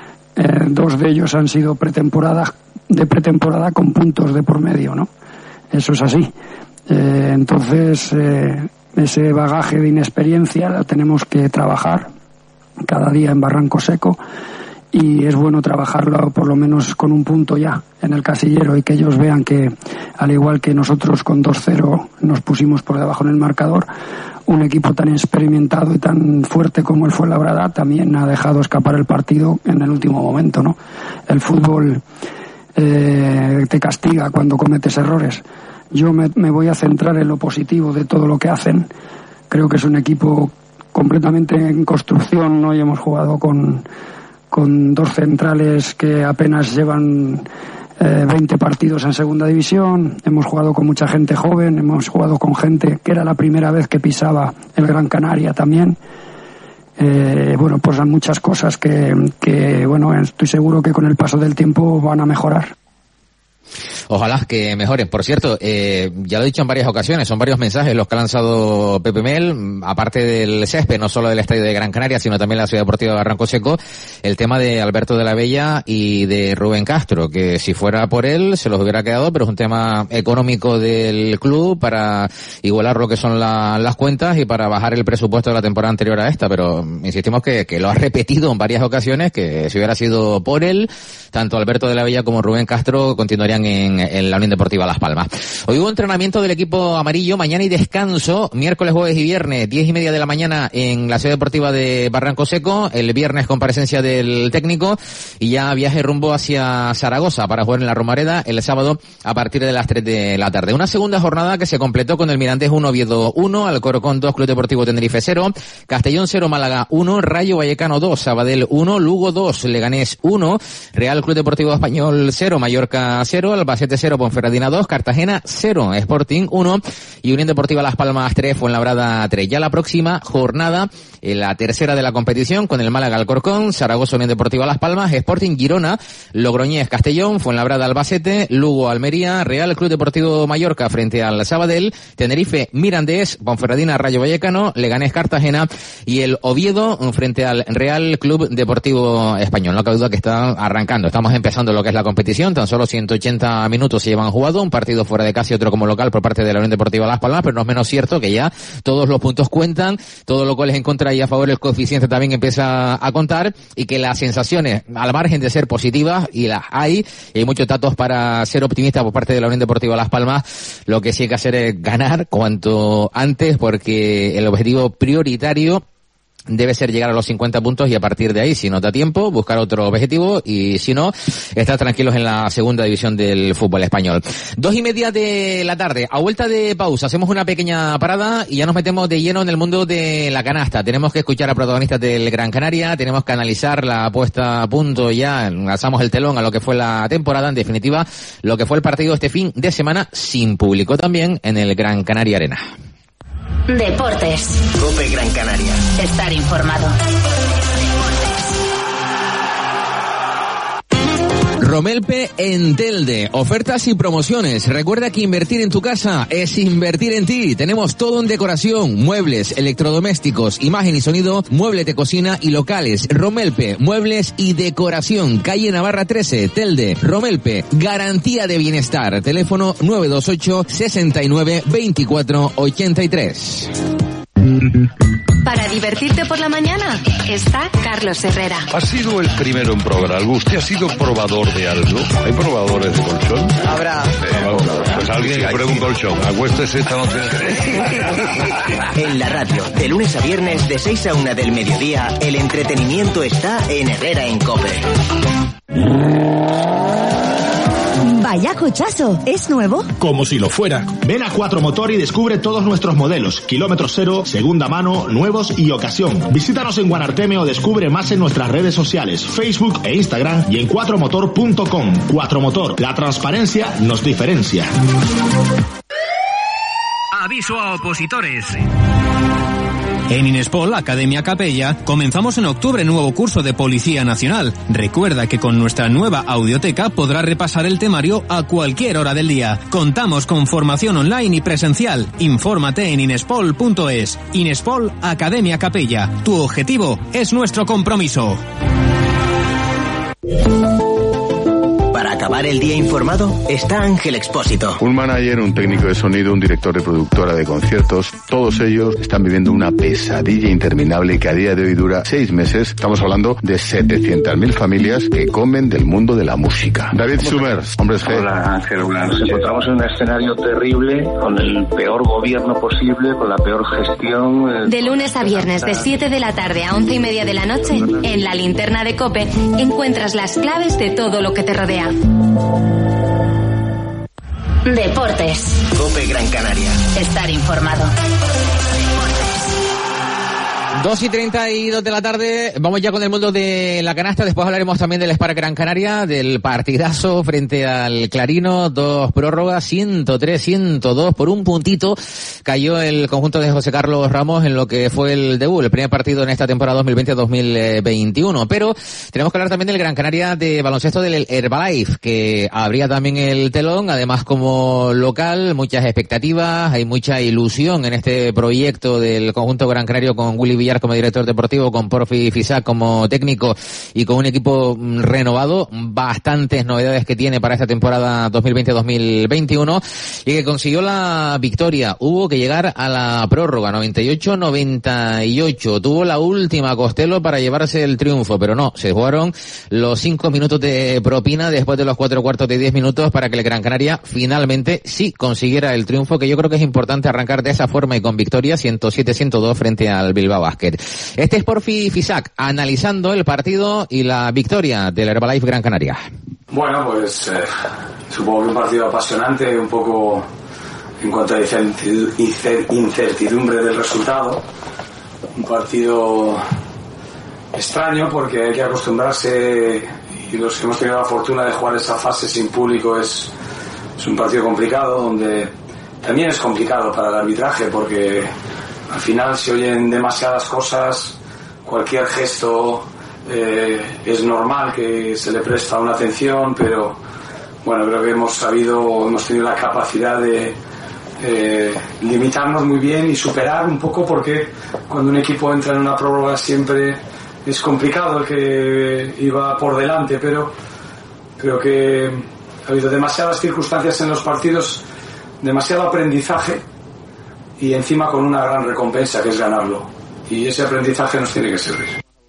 S4: 2 de ellos han sido pretemporada con puntos de por medio, ¿no? Eso es así. Entonces ese bagaje de inexperiencia la tenemos que trabajar cada día en Barranco Seco y es bueno trabajarlo por lo menos con un punto ya en el casillero y que ellos vean que al igual que nosotros con 2-0 nos pusimos por debajo en el marcador, un equipo tan experimentado y tan fuerte como el Fuenlabrada también ha dejado escapar el partido en el último momento, ¿no? El fútbol te castiga cuando cometes errores. Yo me voy a centrar en lo positivo de todo lo que hacen. Creo que es un equipo completamente en construcción, ¿no? Y hemos jugado con 2 centrales que apenas llevan 20 partidos en segunda división. Hemos jugado con mucha gente joven, hemos jugado con gente que era la primera vez que pisaba el Gran Canaria también. Bueno, pues hay muchas cosas que bueno, estoy seguro que con el paso del tiempo van a mejorar.
S3: Ojalá que mejoren. Por cierto, ya lo he dicho en varias ocasiones, son varios mensajes los que ha lanzado Pepe Mel, aparte del césped, no solo del estadio de Gran Canaria, sino también la Ciudad Deportiva de Barranco Seco, el tema de Alberto de la Bella y de Rubén Castro, que si fuera por él se los hubiera quedado, pero es un tema económico del club para igualar lo que son las cuentas y para bajar el presupuesto de la temporada anterior a esta, pero insistimos que lo ha repetido en varias ocasiones, que si hubiera sido por él, tanto Alberto de la Bella como Rubén Castro continuarían en la Unión Deportiva Las Palmas. Hoy hubo entrenamiento del equipo amarillo, mañana y descanso, miércoles, jueves y viernes, 10:30 de la mañana en la Ciudad Deportiva de Barranco Seco, el viernes comparecencia del técnico y ya viaje rumbo hacia Zaragoza para jugar en la Romareda el sábado a partir de las 3 de la tarde. Una segunda jornada que se completó con el Mirandés 1, Oviedo 1, Alcorcón 2, Club Deportivo Tenerife 0, Castellón 0, Málaga 1, Rayo Vallecano 2, Sabadell 1, Lugo 2, Leganés 1, Real Club Deportivo Español 0, Mallorca 0, Albacete 0, Ponferradina 2, Cartagena 0, Sporting 1 y Unión Deportiva Las Palmas 3, Fuenlabrada 3. Ya la próxima jornada, la tercera de la competición, con el Málaga Alcorcón, Zaragoza Unión Deportiva Las Palmas, Sporting Girona, Logroñés Castellón, Fuenlabrada Albacete, Lugo Almería, Real Club Deportivo Mallorca frente al Sabadell, Tenerife Mirandés, Ponferradina Rayo Vallecano, Leganés Cartagena y el Oviedo frente al Real Club Deportivo Español. No cabe duda que está arrancando, estamos empezando lo que es la competición, tan solo 180 minutos se llevan jugado, un partido fuera de casa y otro como local por parte de la Unión Deportiva Las Palmas, pero no es menos cierto que ya todos los puntos cuentan, todos los goles en contra y a favor, el coeficiente también empieza a contar, y que las sensaciones, al margen de ser positivas, y las hay, y hay muchos datos para ser optimista por parte de la Unión Deportiva Las Palmas, lo que sí hay que hacer es ganar cuanto antes, porque el objetivo prioritario debe ser llegar a los 50 puntos, y a partir de ahí, si no da tiempo, buscar otro objetivo, y si no, estar tranquilos en la segunda división del fútbol español. 2:30 de la tarde, a vuelta de pausa, hacemos una pequeña parada y ya nos metemos de lleno en el mundo de la canasta. Tenemos que escuchar a protagonistas del Gran Canaria, tenemos que analizar la puesta a punto, ya alzamos el telón a lo que fue la temporada, en definitiva, lo que fue el partido este fin de semana, sin público también, en el Gran Canaria Arena.
S1: Deportes.
S17: COPE Gran Canaria.
S1: Estar informado.
S3: Romelpe en Telde. Ofertas y promociones. Recuerda que invertir en tu casa es invertir en ti. Tenemos todo en decoración, muebles, electrodomésticos, imagen y sonido, muebles de cocina y locales. Romelpe, muebles y decoración. Calle Navarra 13, Telde. Romelpe, garantía de bienestar. Teléfono 928 69 24 83.
S18: Para divertirte por la mañana está Carlos Herrera.
S19: Ha sido el primero en probar algo. ¿Usted ha sido probador de algo? ¿Hay probadores de colchón?
S17: Habrá.
S19: Pues alguien que pruebe un colchón. Acuéstese esta noche.
S17: En la radio, de lunes a viernes, de 6 a 1 del mediodía, el entretenimiento está en Herrera en COPE.
S12: Vaya cochazo, ¿es nuevo?
S20: Como si lo fuera. Ven a Cuatro Motor y descubre todos nuestros modelos. Kilómetro cero, segunda mano, nuevos y ocasión. Visítanos en Guanarteme o descubre más en nuestras redes sociales, Facebook e Instagram, y en cuatromotor.com. Cuatro Motor, la transparencia nos diferencia.
S21: Aviso a opositores. En Inespol, Academia Capella, comenzamos en octubre nuevo curso de Policía Nacional. Recuerda que con nuestra nueva audioteca podrás repasar el temario a cualquier hora del día. Contamos con formación online y presencial. Infórmate en inespol.es. Inespol, Academia Capella. Tu objetivo es nuestro compromiso.
S17: Para acabar el día informado está Ángel Expósito.
S22: Un manager, un técnico de sonido, un director de productora de conciertos, todos ellos están viviendo una pesadilla interminable que a día de hoy dura 6 meses. Estamos hablando de 700.000 familias que comen del mundo de la música. David Summers, Hombres G.
S23: Hola Ángel, nos encontramos en un escenario terrible, con el peor gobierno posible, con la peor gestión.
S18: De lunes a viernes, de 7 de la tarde a 11:30 de la noche, en la linterna de COPE, encuentras las claves de todo lo que te rodea.
S1: Deportes.
S17: COPE Gran Canaria.
S1: Estar informado.
S3: 2:32 de la tarde, vamos ya con el mundo de la canasta, después hablaremos también del Spark Gran Canaria, del partidazo frente al Clarino, 2 prórrogas, 103-102, por un puntito cayó el conjunto de José Carlos Ramos en lo que fue el debut, el primer partido en esta temporada 2020-2021, pero tenemos que hablar también del Gran Canaria de baloncesto del Herbalife, que abría también el telón, además como local, muchas expectativas, hay mucha ilusión en este proyecto del conjunto Gran Canario con Willy Villar como director deportivo, con Porfi Fisac como técnico y con un equipo renovado, bastantes novedades que tiene para esta temporada 2020-2021 y que consiguió la victoria. Hubo que llegar a la prórroga, 98-98. Tuvo la última Costello para llevarse el triunfo, pero no, se jugaron los 5 minutos de propina después de los 4 cuartos de 10 minutos para que el Gran Canaria finalmente sí consiguiera el triunfo, que yo creo que es importante arrancar de esa forma y con victoria, 107-102 frente al Bilbao Basket. Este es Porfi Fisac analizando el partido y la victoria del Herbalife Gran Canaria.
S5: Bueno, pues supongo que un partido apasionante, un poco en cuanto a incertidumbre del resultado. Un partido extraño porque hay que acostumbrarse, y los que hemos tenido la fortuna de jugar esa fase sin público es un partido complicado, donde también es complicado para el arbitraje porque al final se oyen demasiadas cosas, cualquier gesto es normal que se le presta una atención, pero bueno, creo que hemos tenido la capacidad de limitarnos muy bien y superar un poco, porque cuando un equipo entra en una prórroga siempre es complicado el que iba por delante, pero creo que Ha habido demasiadas circunstancias en los partidos, demasiado aprendizaje y encima con una gran recompensa que es ganarlo. Y ese aprendizaje nos tiene que servir.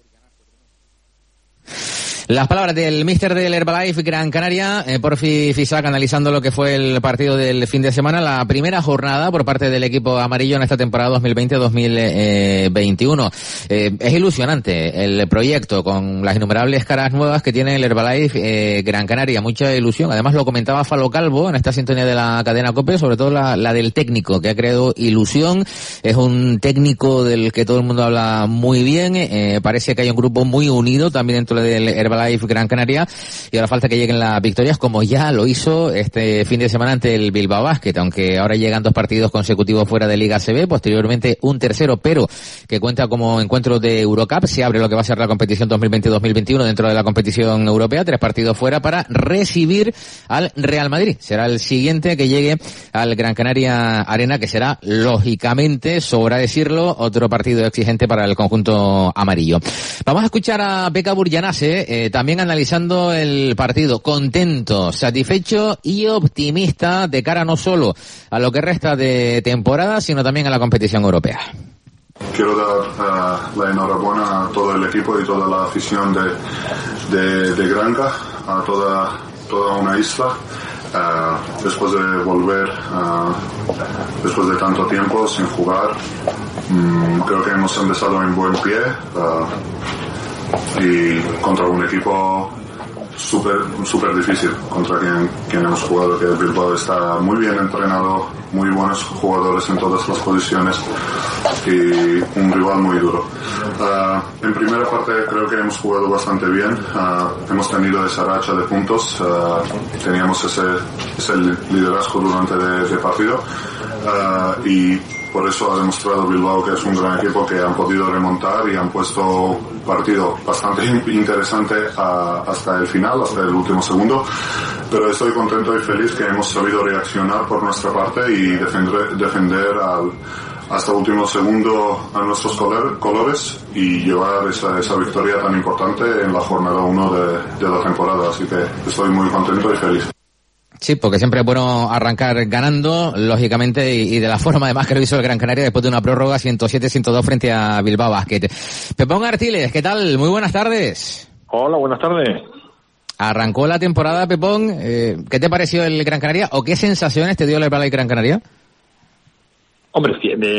S3: Las palabras del míster del Herbalife Gran Canaria, Porfi Fisac, analizando lo que fue el partido del fin de semana, la primera jornada por parte del equipo amarillo en esta temporada 2020-2021. Es ilusionante el proyecto con las innumerables caras nuevas que tiene el Herbalife Gran Canaria, mucha ilusión. Además lo comentaba Falo Calvo en esta sintonía de la cadena COPE, sobre todo la del técnico, que ha creado ilusión. Es un técnico del que todo el mundo habla muy bien, parece que hay un grupo muy unido también dentro del Herbalife Gran Canaria, y ahora falta que lleguen las victorias, como ya lo hizo este fin de semana ante el Bilbao Basket, aunque ahora llegan 2 partidos consecutivos fuera de Liga ACB, posteriormente un tercero, pero que cuenta como encuentro de Eurocup. Se abre lo que va a ser la competición 2020-2021 dentro de la competición europea, 3 partidos fuera para recibir al Real Madrid. Será el siguiente que llegue al Gran Canaria Arena, que será, lógicamente, sobra decirlo, otro partido exigente para el conjunto amarillo. Vamos a escuchar a Pekka Burjanase, también analizando el partido, contento, satisfecho y optimista de cara no solo a lo que resta de temporada, sino también a la competición europea.
S2: Quiero dar la enhorabuena a todo el equipo y toda la afición de Granca, a toda una isla. Después de volver, después de tanto tiempo sin jugar, creo que hemos empezado en buen pie. Y contra un equipo súper difícil contra quien hemos jugado, que el Bilbao está muy bien entrenado, muy buenos jugadores en todas las posiciones y un rival muy duro. En primera parte creo que hemos jugado bastante bien, hemos tenido esa racha de puntos, teníamos ese liderazgo durante el partido, y por eso ha demostrado Bilbao que es un gran equipo, que han podido remontar y han puesto partido bastante interesante hasta el final, hasta el último segundo. Pero estoy contento y feliz que hemos sabido reaccionar por nuestra parte y defender hasta el último segundo a nuestros colores y llevar esa victoria tan importante en la jornada 1 de la temporada. Así que estoy muy contento y feliz.
S3: Sí, porque siempre es bueno arrancar ganando, lógicamente, y de la forma además que lo hizo el Gran Canaria después de una prórroga 107-102 frente a Bilbao Basket. Pepón Artiles, ¿qué tal? Muy buenas tardes.
S10: Hola, buenas tardes.
S3: Arrancó la temporada, Pepón. ¿Qué te pareció el Gran Canaria o qué sensaciones te dio el Herbalife Gran Canaria?
S10: Hombre,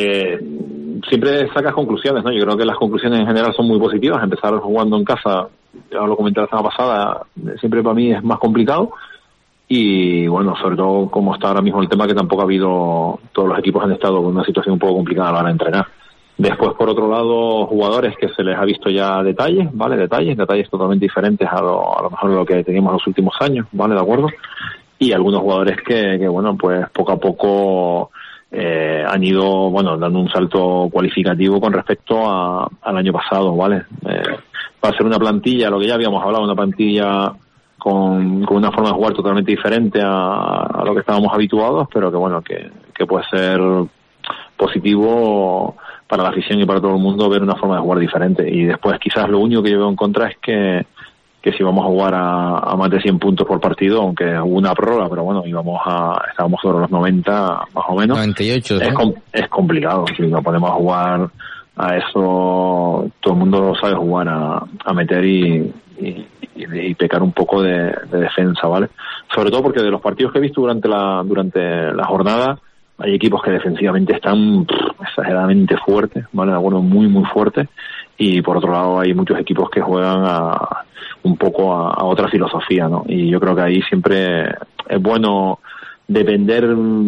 S10: siempre sacas conclusiones, ¿no? Yo creo que las conclusiones en general son muy positivas. Empezar jugando en casa, ya lo comenté la semana pasada, siempre para mí es más complicado. Y bueno, sobre todo como está ahora mismo el tema, que tampoco ha habido, todos los equipos han estado con una situación un poco complicada a la hora de entrenar. Después, por otro lado, jugadores que se les ha visto ya detalles, ¿vale? Detalles totalmente diferentes a lo mejor lo que teníamos los últimos años, ¿vale? De acuerdo. Y algunos jugadores que bueno, pues poco a poco han ido, bueno, dando un salto cualificativo con respecto al año pasado, ¿vale? Va a ser una plantilla, lo que ya habíamos hablado, una plantilla con una forma de jugar totalmente diferente a lo que estábamos habituados, pero que bueno, que puede ser positivo para la afición y para todo el mundo ver una forma de jugar diferente. Y después quizás lo único que yo veo en contra es que si vamos a jugar a más de 100 puntos por partido, aunque hubo una prórroga, pero bueno, estábamos sobre los 90 más o menos.
S3: 98, ¿no?
S10: Es complicado. Si nos ponemos a jugar a eso, todo el mundo sabe jugar a meter y pecar un poco de defensa, ¿vale? Sobre todo porque de los partidos que he visto durante la jornada, hay equipos que defensivamente están exageradamente fuertes, ¿vale? De acuerdo, muy, muy fuertes. Y por otro lado hay muchos equipos que juegan un poco a otra filosofía, ¿no? Y yo creo que ahí siempre es bueno depender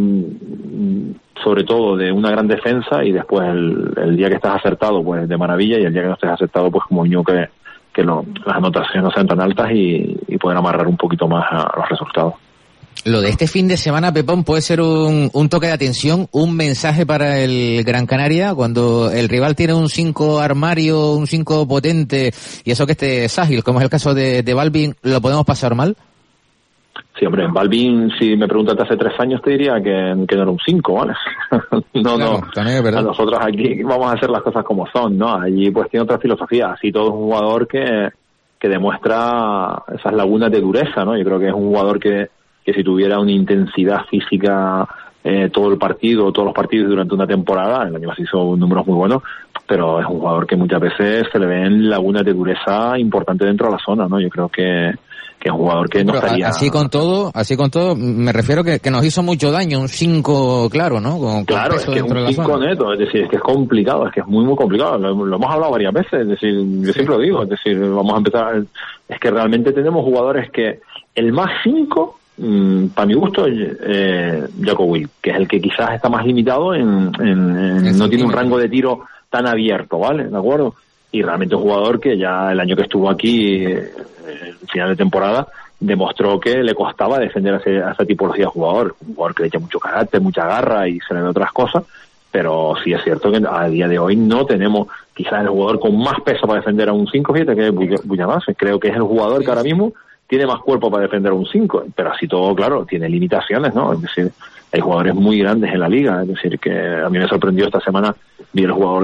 S10: sobre todo de una gran defensa, y después el día que estás acertado, pues de maravilla, y el día que no estés acertado, pues como yo que las anotaciones no sean tan altas y poder amarrar un poquito más a los resultados.
S3: Lo de este fin de semana, Pepón, puede ser un toque de atención, un mensaje para el Gran Canaria, cuando el rival tiene un 5 armario, un 5 potente, y eso que esté ágil, como es el caso de Balvin, ¿lo podemos pasar mal?
S10: Sí, hombre, Balvin, si me preguntaste hace 3 años, te diría que no era un 5, ¿vale? No,
S3: también es verdad.
S10: Nosotros aquí vamos a hacer las cosas como son, ¿no? Allí pues tiene otra filosofía, así todo es un jugador que demuestra esas lagunas de dureza, ¿no? Yo creo que es un jugador que que si tuviera una intensidad física todos los partidos durante una temporada. El año pasado hizo números muy buenos, pero es un jugador que muchas veces se le ven lagunas de dureza importantes dentro de la zona, ¿no? Yo creo que es un jugador que no estaría...
S3: Así con todo, me refiero que nos hizo mucho daño, un 5 claro, ¿no?
S10: Claro, es que es un 5 neto, es decir, es que es complicado, es que es muy, muy complicado. Lo hemos hablado varias veces, es decir, yo siempre lo digo, es decir, vamos a empezar... Es que realmente tenemos jugadores que el más 5... para mi gusto, Jacko Will, que es el que quizás está más limitado no tiene un rango de tiro tan abierto, ¿vale? ¿De acuerdo? Y realmente un jugador que ya el año que estuvo aquí, final de temporada, demostró que le costaba defender a esa tipología de jugador. Un jugador que le echa mucho carácter, mucha garra y se le ve otras cosas, pero sí es cierto que a día de hoy no tenemos quizás el jugador con más peso para defender a un 5, fíjate que es Buyanase. Creo que es el jugador que ahora mismo tiene más cuerpo para defender a un 5, pero así todo, claro, tiene limitaciones, ¿no? Es decir, hay jugadores muy grandes en la liga, es decir, que a mí me sorprendió esta semana, vi el jugador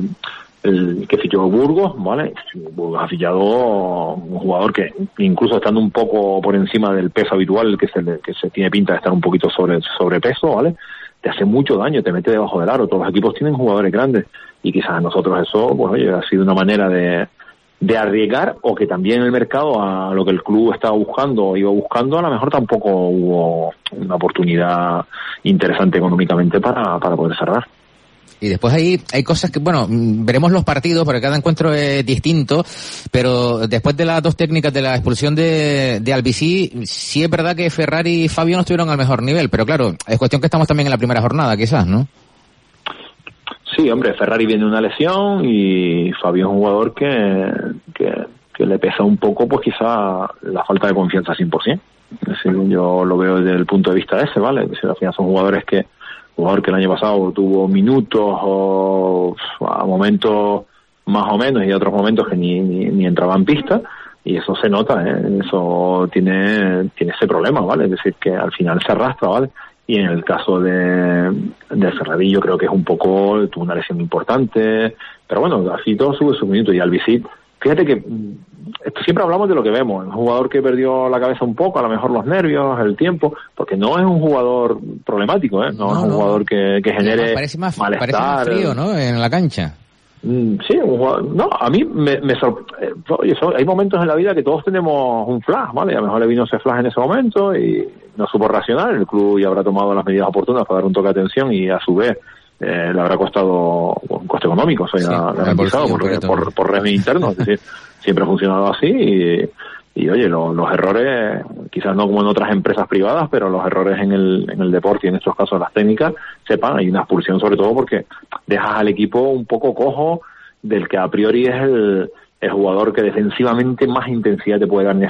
S10: que fichó Burgos, ¿vale? Burgos ha fichado un jugador que, incluso estando un poco por encima del peso habitual, que se tiene pinta de estar un poquito sobrepeso, ¿vale? Te hace mucho daño, te mete debajo del aro. Todos los equipos tienen jugadores grandes y quizás a nosotros eso, pues oye, ha sido una manera de arriesgar, o que también el mercado, a lo que el club estaba buscando o iba buscando, a lo mejor tampoco hubo una oportunidad interesante económicamente para poder cerrar.
S3: Y después hay cosas que, bueno, veremos los partidos porque cada encuentro es distinto, pero después de las dos técnicas de la expulsión de Albicí, sí es verdad que Ferrari y Fabio no estuvieron al mejor nivel, pero claro, es cuestión que estamos también en la primera jornada, quizás, ¿no?
S10: Sí, hombre, Ferrari viene de una lesión y Fabio es un jugador que le pesa un poco, pues quizá la falta de confianza 100%. Es decir, yo lo veo desde el punto de vista ese, ¿vale? Es decir, al final son jugador que el año pasado tuvo minutos o a momentos más o menos y a otros momentos que ni entraba en pista, y eso se nota, eso tiene ese problema, ¿vale? Es decir, que al final se arrastra, ¿vale? Y en el caso de Ferrari, yo creo que es un poco, tuvo una lesión importante, pero bueno, así todo sube sus minutos. Y Albicí, fíjate que siempre hablamos de lo que vemos, un jugador que perdió la cabeza un poco, a lo mejor los nervios, el tiempo, porque no es un jugador problemático, no es un jugador que genere malestar.
S3: Parece más frío, ¿no?, en la cancha.
S10: Sí, no, a mí me sorprende. Hay momentos en la vida que todos tenemos un flash, ¿vale? Y a lo mejor le vino ese flash en ese momento y no supo reaccionar. El club ya habrá tomado las medidas oportunas para dar un toque de atención y a su vez le habrá costado un coste económico, o sea, le habrá pisado por régimen interno. Es decir, siempre ha funcionado así y oye, los errores, quizás no como en otras empresas privadas, pero los errores en el deporte y en estos casos las técnicas, hay una expulsión, sobre todo porque dejas al equipo un poco cojo del que a priori es el jugador que defensivamente más intensidad te puede dar en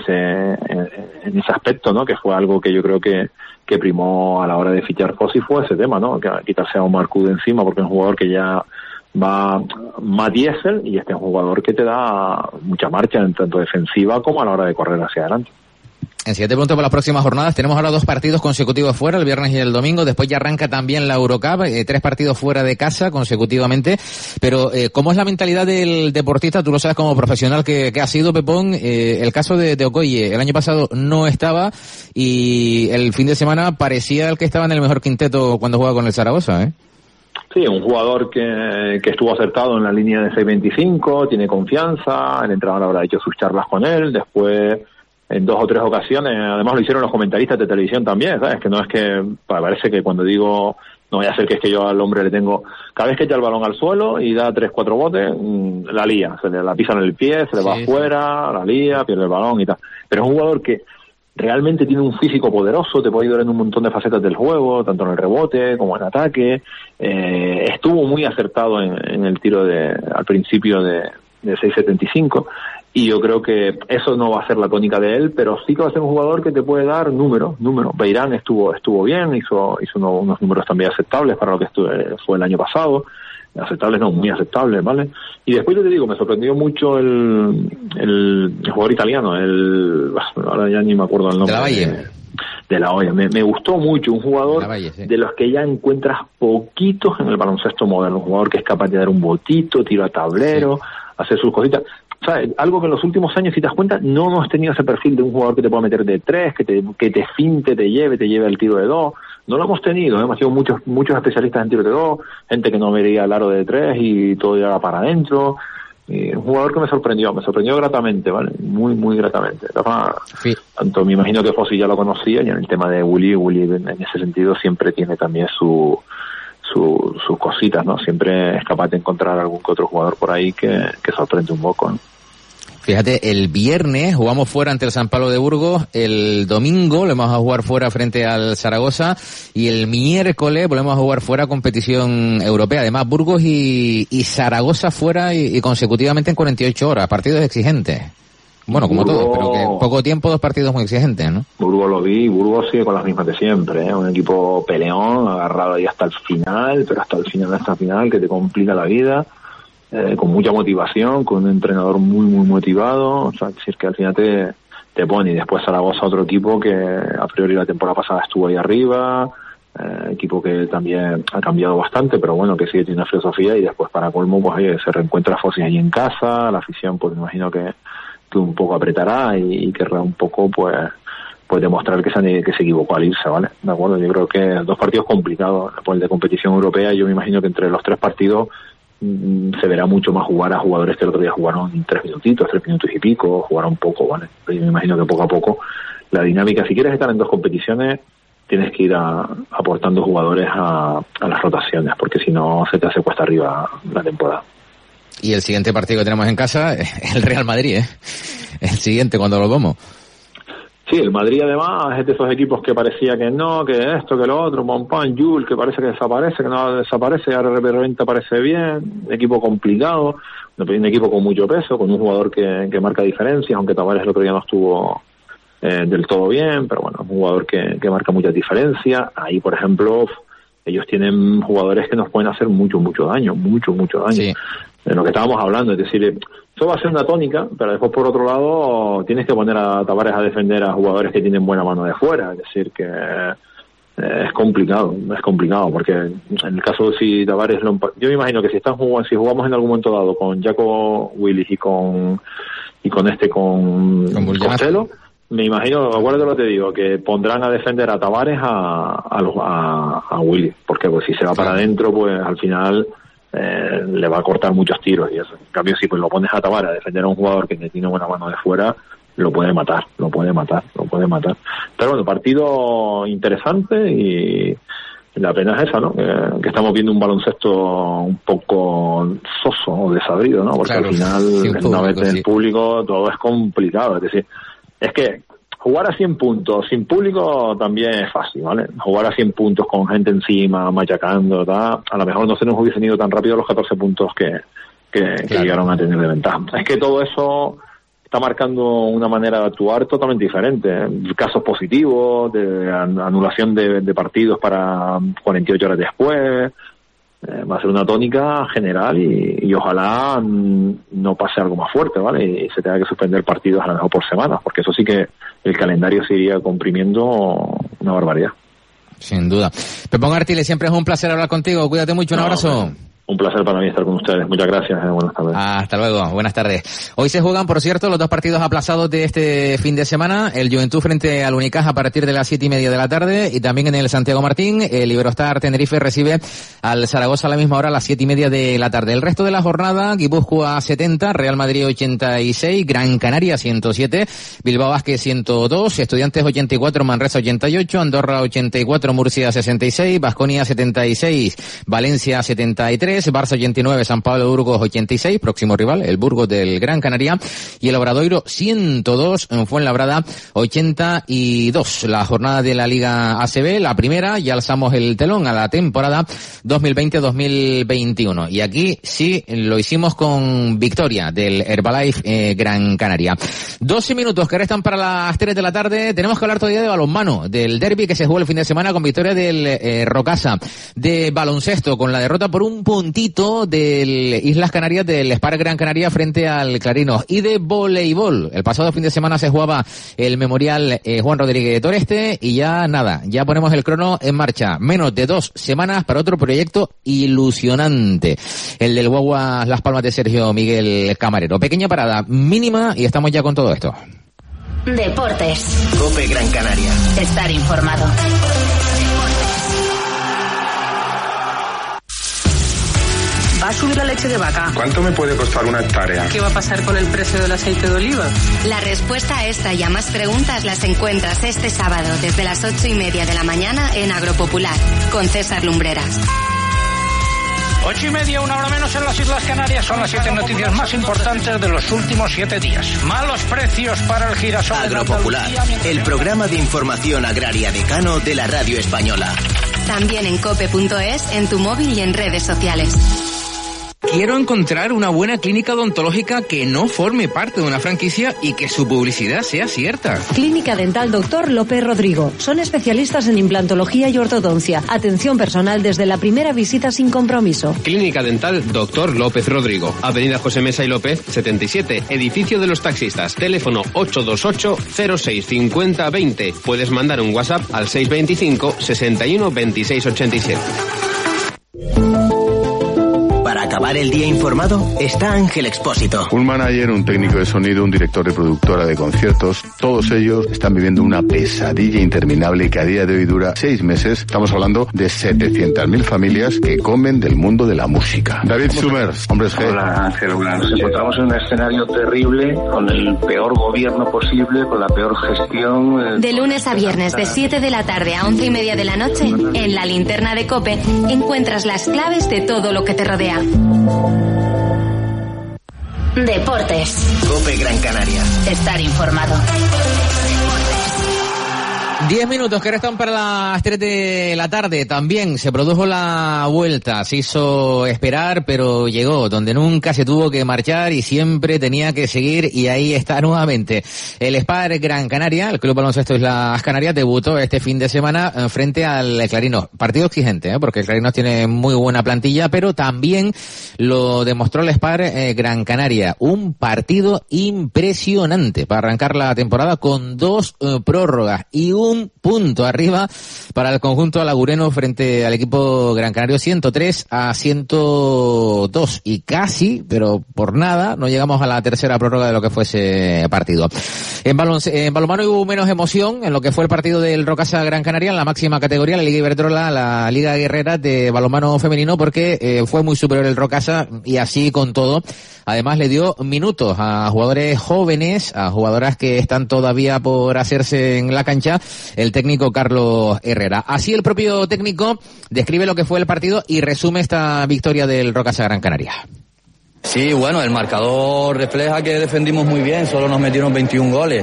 S10: ese aspecto, ¿no? Que fue algo que yo creo que primó a la hora de fichar Fossi, fue ese tema, ¿no? Que quitarse a Omar Q de encima, porque es un jugador que ya va más diésel, y este es un jugador que te da mucha marcha, en tanto defensiva como a la hora de correr hacia adelante.
S3: En siguiente punto para las próximas jornadas, tenemos ahora 2 partidos consecutivos fuera, el viernes y el domingo, después ya arranca también la Eurocup, 3 partidos fuera de casa consecutivamente, pero ¿cómo es la mentalidad del deportista? Tú lo sabes como profesional que ha sido, Pepón. El caso de Okoye, el año pasado no estaba y el fin de semana parecía el que estaba en el mejor quinteto cuando jugaba con el Zaragoza, ¿eh?
S10: Sí, un jugador que estuvo acertado en la línea de 6.25, tiene confianza, el entrenador habrá hecho sus charlas con él, después en 2 o 3 ocasiones, además lo hicieron los comentaristas de televisión también, ¿sabes? Que no es que, parece que cuando digo, no vaya a ser que es que yo al hombre le tengo, cada vez que echa el balón al suelo y da 3-4 botes, la lía, se le la pisa en el pie, se le va afuera, la lía, pierde el balón y tal. Pero es un jugador que realmente tiene un físico poderoso, te puede ayudar en un montón de facetas del juego, tanto en el rebote como en ataque. Estuvo muy acertado en el tiro al principio de 6.75, y yo creo que eso no va a ser la tónica de él, pero sí que va a ser un jugador que te puede dar números. Beirán estuvo bien, hizo unos números también aceptables para lo que fue el año pasado. Aceptables, no, muy aceptables, ¿vale? Y después yo te digo, me sorprendió mucho el jugador italiano, ahora ya ni me acuerdo el nombre. De la Hoya. Me gustó mucho, un jugador de los que ya encuentras poquitos en el baloncesto moderno, un jugador que es capaz de dar un botito, tiro a tablero, hacer sus cositas. O sea, algo que en los últimos años, si te das cuenta, no hemos tenido ese perfil de un jugador que te pueda meter de 3, que te finte, te lleve al tiro de 2. No lo hemos tenido, hemos sido muchos especialistas en tiro de 2, gente que no vería el aro de 3 y todo llegaba para adentro. Y un jugador que me sorprendió gratamente, ¿vale? Muy, muy gratamente. Sí. Tanto me imagino que Fossi ya lo conocía, y en el tema de Willy en ese sentido siempre tiene también sus cositas, ¿no? Siempre es capaz de encontrar algún que otro jugador por ahí que sorprende un poco, ¿no?
S3: Fíjate, el viernes jugamos fuera ante el San Pablo de Burgos, el domingo lo vamos a jugar fuera frente al Zaragoza y el miércoles volvemos a jugar fuera competición europea. Además, Burgos y Zaragoza fuera y consecutivamente en 48 horas, partidos exigentes. Bueno, como todo, pero que poco tiempo, 2 partidos muy exigentes, ¿no?
S10: Burgos lo vi, Burgos sigue con las mismas de siempre, ¿eh? Un equipo peleón, agarrado ahí hasta el final, pero hasta el final, que te complica la vida. Con mucha motivación, con un entrenador muy muy motivado, o sea, decir que al final te pone. Y después Zaragoza, otro equipo que a priori la temporada pasada estuvo ahí arriba, equipo que también ha cambiado bastante, pero bueno, que sigue teniendo una filosofía. Y después, para colmo, pues ahí se reencuentra Fossi ahí en casa, la afición pues me imagino que un poco apretará y querrá un poco pues demostrar que se equivocó al irse, ¿vale? De acuerdo, yo creo que 2 partidos complicados, por el de competición europea. Yo me imagino que entre los 3 partidos se verá mucho más jugar a jugadores que el otro día jugaron 3 minutitos y pico, jugaron poco, ¿vale? Pero yo me imagino que poco a poco la dinámica, si quieres estar en 2 competiciones, tienes que ir aportando jugadores a las rotaciones, porque si no se te hace cuesta arriba la temporada.
S3: Y el siguiente partido que tenemos en casa es el Real Madrid, ¿eh? El siguiente, cuando lo vamos.
S10: Sí, el Madrid además es de esos equipos que parecía que no, que esto, que lo otro, Monpan, Jules, que parece que desaparece, que no desaparece, ahora de repente aparece bien, equipo complicado, un equipo con mucho peso, con un jugador que marca diferencias, aunque Tavares el otro día no estuvo del todo bien, pero bueno, un jugador que marca muchas diferencias. Ahí, por ejemplo, ellos tienen jugadores que nos pueden hacer mucho daño. Sí. De lo que estábamos hablando, es decir, eso va a ser una tónica, pero después por otro lado tienes que poner a Tavares a defender a jugadores que tienen buena mano de fuera, es decir que es complicado, porque en el caso de si Tavares yo me imagino que si jugamos en algún momento dado con Jaco Willis y con Costello, me imagino, acuérdate lo que te digo, que pondrán a defender a Tavares a Willis, porque pues si se va para adentro, pues al final le va a cortar muchos tiros y eso. En cambio, si pues lo pones a Tavares a defender a un jugador que tiene buena mano de fuera, lo puede matar. Pero bueno, partido interesante y la pena es esa, ¿no? Que estamos viendo un baloncesto un poco soso o desabrido, ¿no? Porque claro, al final, una vez del público, todo es complicado. Es decir, es que jugar a 100 puntos sin público también es fácil, ¿vale? Jugar a 100 puntos con gente encima, machacando, a lo mejor no se nos hubiesen ido tan rápido los 14 puntos que llegaron a tener de ventaja. Es que todo eso está marcando una manera de actuar totalmente diferente. Casos positivos, de anulación de partidos para 48 horas después. Va a ser una tónica general y ojalá no pase algo más fuerte, ¿vale? Y se tenga que suspender partidos a lo mejor por semanas, porque eso sí que el calendario se iría comprimiendo una barbaridad.
S3: Sin duda. Pepón Artiles, siempre es un placer hablar contigo. Cuídate mucho, un abrazo.
S10: Un placer para mí estar con ustedes. Muchas gracias. Buenas tardes.
S3: Hasta luego. Buenas tardes. Hoy se juegan, por cierto, los 2 partidos aplazados de este fin de semana. El Juventud frente al Unicaja a partir de las 7:30 de la tarde. Y también en el Santiago Martín, el Iberostar Tenerife recibe al Zaragoza a la misma hora, a las 7:30 de la tarde. El resto de la jornada, Guipúzcoa 70, Real Madrid 86, Gran Canaria 107, Bilbao Basket 102, Estudiantes 84, Manresa 88, Andorra 84, Murcia 66, Baskonia 76, Valencia 73, Barça 89, San Pablo de Burgos 86, próximo rival, el Burgos del Gran Canaria, y el Obradoiro 102, Fuenlabrada 82. La jornada de la Liga ACB, la primera, ya alzamos el telón a la temporada 2020-2021. Y aquí sí lo hicimos con victoria del Herbalife Gran Canaria. 12 minutos que restan para las 3 de la tarde. Tenemos que hablar todavía de balonmano, del derbi que se jugó el fin de semana con victoria del Rocasa, de baloncesto con la derrota por 1 punto puntito del Islas Canarias del Spar Gran Canaria frente al Clarinos. Y de voleibol, el pasado fin de semana se jugaba el Memorial Juan Rodríguez Toreste y ya ponemos el crono en marcha. Menos de 2 semanas para otro proyecto ilusionante, el del Guaguas Las Palmas de Sergio Miguel Camarero. Pequeña parada mínima y estamos ya con todo esto.
S1: Deportes.
S17: COPE Gran Canaria.
S1: Estar informado.
S6: ¿Va a subir la leche de vaca?
S7: ¿Cuánto me puede costar una hectárea?
S6: ¿Qué va a pasar con el precio del aceite de oliva?
S18: La respuesta a esta y a más preguntas las encuentras este sábado desde las 8:30 de la mañana en Agropopular con César Lumbreras.
S8: 8:30, 1 hora menos en las Islas Canarias. Son las 7 noticias más importantes de los últimos 7 días. Malos precios para el girasol.
S17: Agropopular, el programa de información agraria decano de la radio española.
S18: También en cope.es, en tu móvil y en redes sociales.
S13: Quiero encontrar una buena clínica odontológica que no forme parte de una franquicia y que su publicidad sea cierta.
S14: Clínica Dental Dr. López Rodrigo. Son especialistas en implantología y ortodoncia. Atención personal desde la primera visita sin compromiso.
S15: Clínica Dental Dr. López Rodrigo. Avenida José Mesa y López, 77, edificio de los taxistas. Teléfono 828-065020. Puedes mandar un WhatsApp al 625 61 26 87.
S17: Para acabar el día informado está Ángel Expósito.
S22: Un manager, un técnico de sonido, un director de productora de conciertos, todos ellos están viviendo una pesadilla interminable que a día de hoy dura 6 meses. Estamos hablando de 700.000 familias que comen del mundo de la música. David Summers, Hombres G.
S23: Hola Ángel, nos encontramos en un escenario terrible, con el peor gobierno posible, con la peor gestión.
S18: De lunes a viernes, de 7 de la tarde a 11:30 de la noche, en la linterna de COPE, encuentras las claves de todo lo que te rodea.
S1: Deportes.
S17: COPE Gran Canaria.
S1: Estar informado.
S3: 10 minutos que restan para las 3 de la tarde. También se produjo la vuelta. Se hizo esperar, pero llegó donde nunca se tuvo que marchar y siempre tenía que seguir. Y ahí está nuevamente el Spar Gran Canaria. El Club Baloncesto Islas Canarias debutó este fin de semana frente al Clarinos. Partido exigente, porque el Clarinos tiene muy buena plantilla, pero también lo demostró el Spar Gran Canaria. Un partido impresionante para arrancar la temporada con 2 prórrogas y un punto arriba para el conjunto alagureno frente al equipo gran canario, 103-102, y casi, pero por nada, no llegamos a la tercera prórroga de lo que fue ese partido. En balonmano hubo menos emoción en lo que fue el partido del Rocasa Gran Canaria en la máxima categoría, la Liga Iberdrola, la Liga Guerrera de balonmano femenino, porque fue muy superior el Rocasa y así con todo. Además le dio minutos a jugadores jóvenes, a jugadoras que están todavía por hacerse en la cancha, el técnico Carlos Herrera. Así el propio técnico describe lo que fue el partido y resume esta victoria del Rocasa Gran Canaria.
S24: Sí, bueno, el marcador refleja que defendimos muy bien, solo nos metieron 21 goles.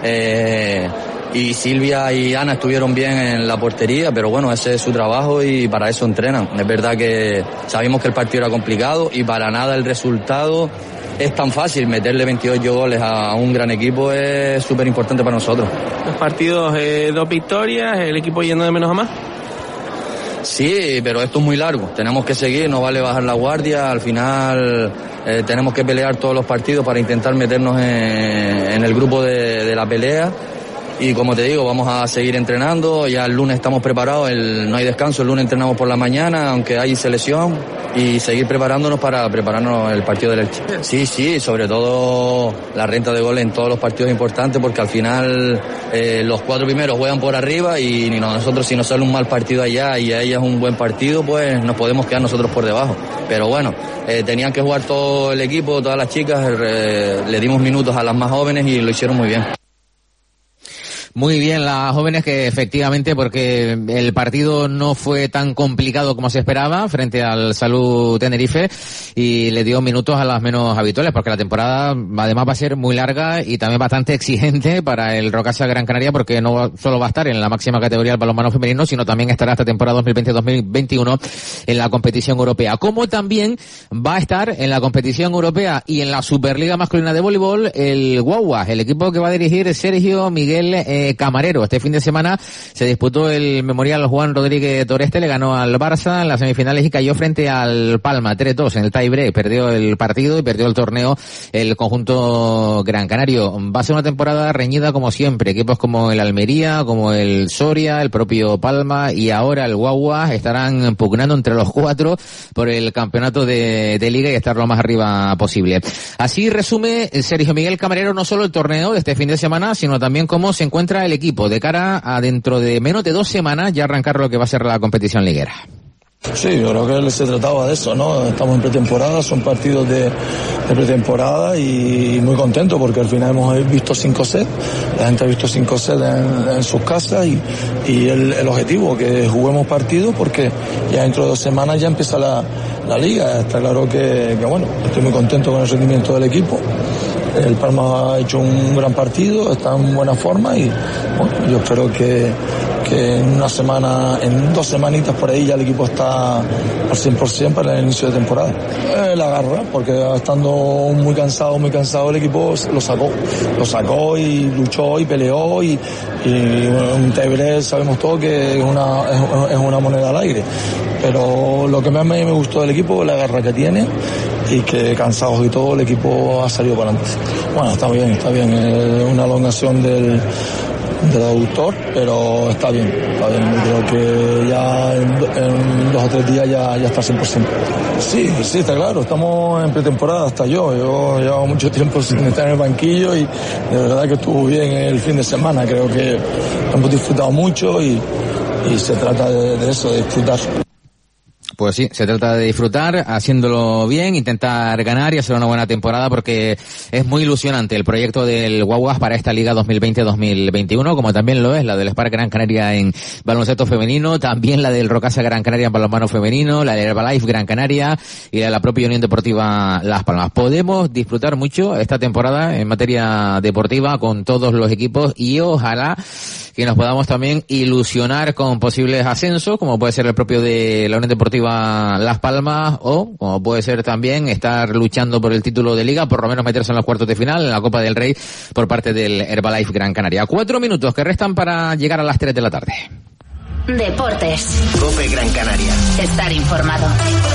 S24: Y Silvia y Ana estuvieron bien en la portería, pero bueno, ese es su trabajo y para eso entrenan. Es verdad que sabíamos que el partido era complicado y para nada el resultado es tan fácil. Meterle 28 goles a un gran equipo es súper importante para nosotros.
S25: Los partidos, 2 victorias, el equipo yendo de menos a más.
S24: Sí, pero esto es muy largo, tenemos que seguir, no vale bajar la guardia, al final tenemos que pelear todos los partidos para intentar meternos en el grupo de la pelea. Y como te digo, vamos a seguir entrenando, ya el lunes estamos preparados, no hay descanso, el lunes entrenamos por la mañana, aunque hay selección, y seguir preparándonos para prepararnos el partido del Elche. Sí, sobre todo la renta de goles en todos los partidos importantes, porque al final los 4 primeros juegan por arriba y nosotros, si nos sale un mal partido allá y a ellas un buen partido, pues nos podemos quedar nosotros por debajo. Pero bueno, tenían que jugar todo el equipo, todas las chicas, le dimos minutos a las más jóvenes y lo hicieron muy bien.
S3: Muy bien las jóvenes, que efectivamente, porque el partido no fue tan complicado como se esperaba frente al Salud Tenerife y le dio minutos a las menos habituales, porque la temporada además va a ser muy larga y también bastante exigente para el Rocasa Gran Canaria, porque no solo va a estar en la máxima categoría del balonmano femenino, sino también estará esta temporada 2020-2021 en la competición europea, como también va a estar en la competición europea y en la Superliga masculina de voleibol el Guaguas, el equipo que va a dirigir Sergio Miguel Camarero. Este fin de semana se disputó el Memorial Juan Rodríguez Toreste, le ganó al Barça en las semifinales y cayó frente al Palma 3-2 en el tie-break. Perdió el partido y perdió el torneo el conjunto gran canario. Va a ser una temporada reñida como siempre. Equipos como el Almería, como el Soria, el propio Palma y ahora el Guagua estarán pugnando entre los 4 por el campeonato de Liga y estar lo más arriba posible. Así resume Sergio Miguel Camarero no solo el torneo de este fin de semana, sino también cómo se encuentra el equipo de cara a dentro de menos de 2 semanas ya arrancar lo que va a ser la competición liguera.
S4: Sí, yo creo que se trataba de eso, ¿no? Estamos en pretemporada, son partidos de pretemporada y muy contentos porque al final hemos visto 5 sets, la gente ha visto 5 sets en sus casas y el objetivo, que juguemos partidos porque ya dentro de 2 semanas ya empieza la liga. Está claro que bueno, estoy muy contento con el rendimiento del equipo. El Palma ha hecho un gran partido, está en buena forma y bueno, yo espero que en una semana, en 2 semanitas por ahí ya el equipo está al 100% para el inicio de temporada. La garra, porque estando muy cansado el equipo lo sacó y luchó y peleó y un tie-break sabemos todo que es una moneda al aire. Pero lo que más me gustó del equipo es la garra que tiene y que cansados y todo el equipo ha salido para adelante. Bueno, está bien, es una elongación del autor, pero está bien. Yo creo que ya en 2 o 3 días ya está 100%. Sí, está claro, estamos en pretemporada, hasta yo llevo mucho tiempo sin estar en el banquillo y de verdad que estuvo bien el fin de semana, creo que hemos disfrutado mucho y se trata de eso, de disfrutar.
S3: Pues sí, se trata de disfrutar, haciéndolo bien, intentar ganar y hacer una buena temporada porque es muy ilusionante el proyecto del Guaguas para esta Liga 2020-2021, como también lo es la del Spark Gran Canaria en baloncesto femenino, también la del Rocasa Gran Canaria en balonmano femenino, la del Herbalife Gran Canaria y la de la propia Unión Deportiva Las Palmas. Podemos disfrutar mucho esta temporada en materia deportiva con todos los equipos y ojalá que nos podamos también ilusionar con posibles ascensos, como puede ser el propio de la Unión Deportiva Las Palmas, o como puede ser también estar luchando por el título de Liga, por lo menos meterse en los cuartos de final, en la Copa del Rey, por parte del Herbalife Gran Canaria. 4 minutos que restan para llegar a las 3 de la tarde.
S1: Deportes.
S17: COPE Gran Canaria.
S1: Estar informado.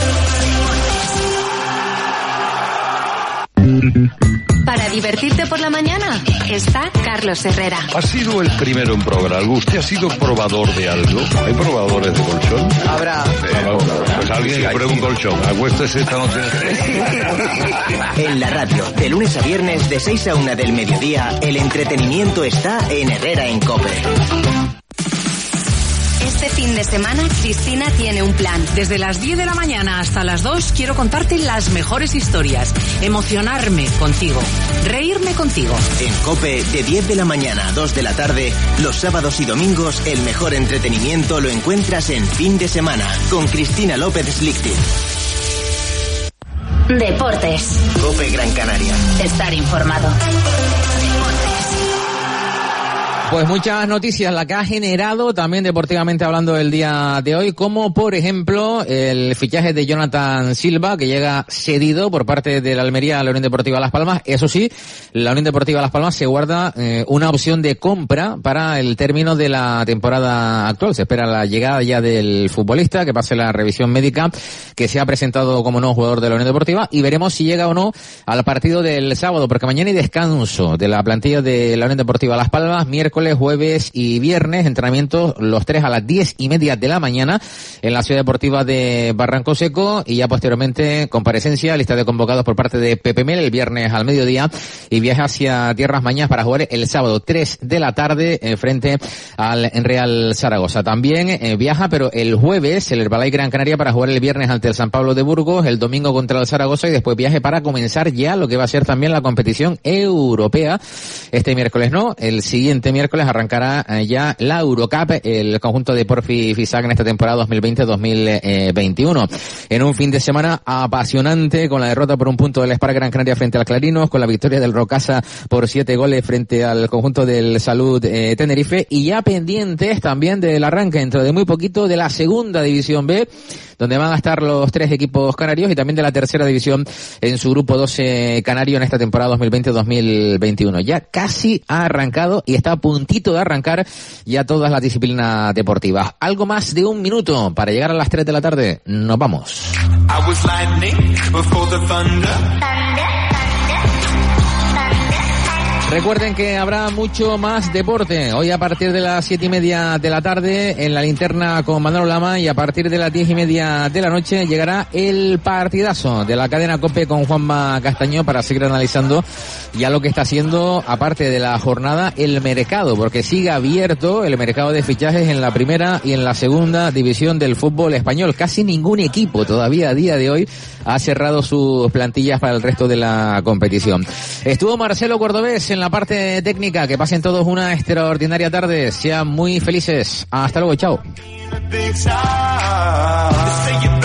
S18: Para divertirte por la mañana está Carlos Herrera.
S9: Ha sido el primero en probar algo. ¿Usted ha sido probador de algo? ¿Hay probadores de colchón?
S11: Habrá.
S9: Pues alguien que pruebe un colchón. Acuéstese esta noche.
S17: En la radio, de lunes a viernes, de 6 a 1 del mediodía, el entretenimiento está en Herrera en COPE.
S18: Este fin de semana, Cristina tiene un plan.
S6: Desde las 10 de la mañana hasta las 2 quiero contarte las mejores historias, emocionarme contigo, reírme contigo.
S17: En COPE, de 10 de la mañana a 2 de la tarde, los sábados y domingos, el mejor entretenimiento lo encuentras en Fin de Semana, con Cristina López Slichting.
S1: Deportes.
S17: COPE Gran Canaria.
S1: Estar informado.
S3: Pues muchas noticias la que ha generado también deportivamente hablando el día de hoy, como por ejemplo el fichaje de Jonathan Silva, que llega cedido por parte de la Almería a la Unión Deportiva Las Palmas. Eso sí, la Unión Deportiva Las Palmas se guarda una opción de compra para el término de la temporada actual. Se espera la llegada ya del futbolista, que pase la revisión médica, que se ha presentado como nuevo jugador de la Unión Deportiva, y veremos si llega o no al partido del sábado, porque mañana hay descanso de la plantilla de la Unión Deportiva Las Palmas, miércoles, jueves y viernes, entrenamientos los 3 a las 10:30 de la mañana en la Ciudad Deportiva de Barranco Seco, y ya posteriormente comparecencia, lista de convocados por parte de Pepe Mel el viernes al mediodía, y viaje hacia Tierras Mañas para jugar el sábado 3 de la tarde frente al Real Zaragoza. También viaja, pero el jueves, el Herbalife Gran Canaria para jugar el viernes ante el San Pablo de Burgos, el domingo contra el Zaragoza, y después viaje para comenzar ya lo que va a ser también la competición europea. Este miércoles no, el siguiente miércoles arrancará ya la Eurocup, el conjunto de Porfi Fisac en esta temporada 2020-2021. En un fin de semana apasionante, con la derrota por 1 punto del Spark Gran Canaria frente al Clarinos, con la victoria del Rocasa por 7 goles frente al conjunto del Salud Tenerife, y ya pendientes también del arranque dentro de muy poquito de la segunda división B, donde van a estar los 3 equipos canarios, y también de la tercera división en su grupo 12 canario en esta temporada 2020-2021. Ya casi ha arrancado y está a punto puntito de arrancar ya todas las disciplinas deportivas. Algo más de un minuto para llegar a las 3 de la tarde. Nos vamos. Recuerden que habrá mucho más deporte. Hoy a partir de las 7:30 de la tarde en la linterna con Manolo Lama, y a partir de las 10:30 de la noche llegará el partidazo de la cadena COPE con Juanma Castañón para seguir analizando ya lo que está haciendo, aparte de la jornada, el mercado, porque sigue abierto el mercado de fichajes en la primera y en la segunda división del fútbol español. Casi ningún equipo todavía a día de hoy ha cerrado sus plantillas para el resto de la competición. Estuvo Marcelo Cordobés en la parte técnica. Que pasen todos una extraordinaria tarde. Sean muy felices. Hasta luego. Chao.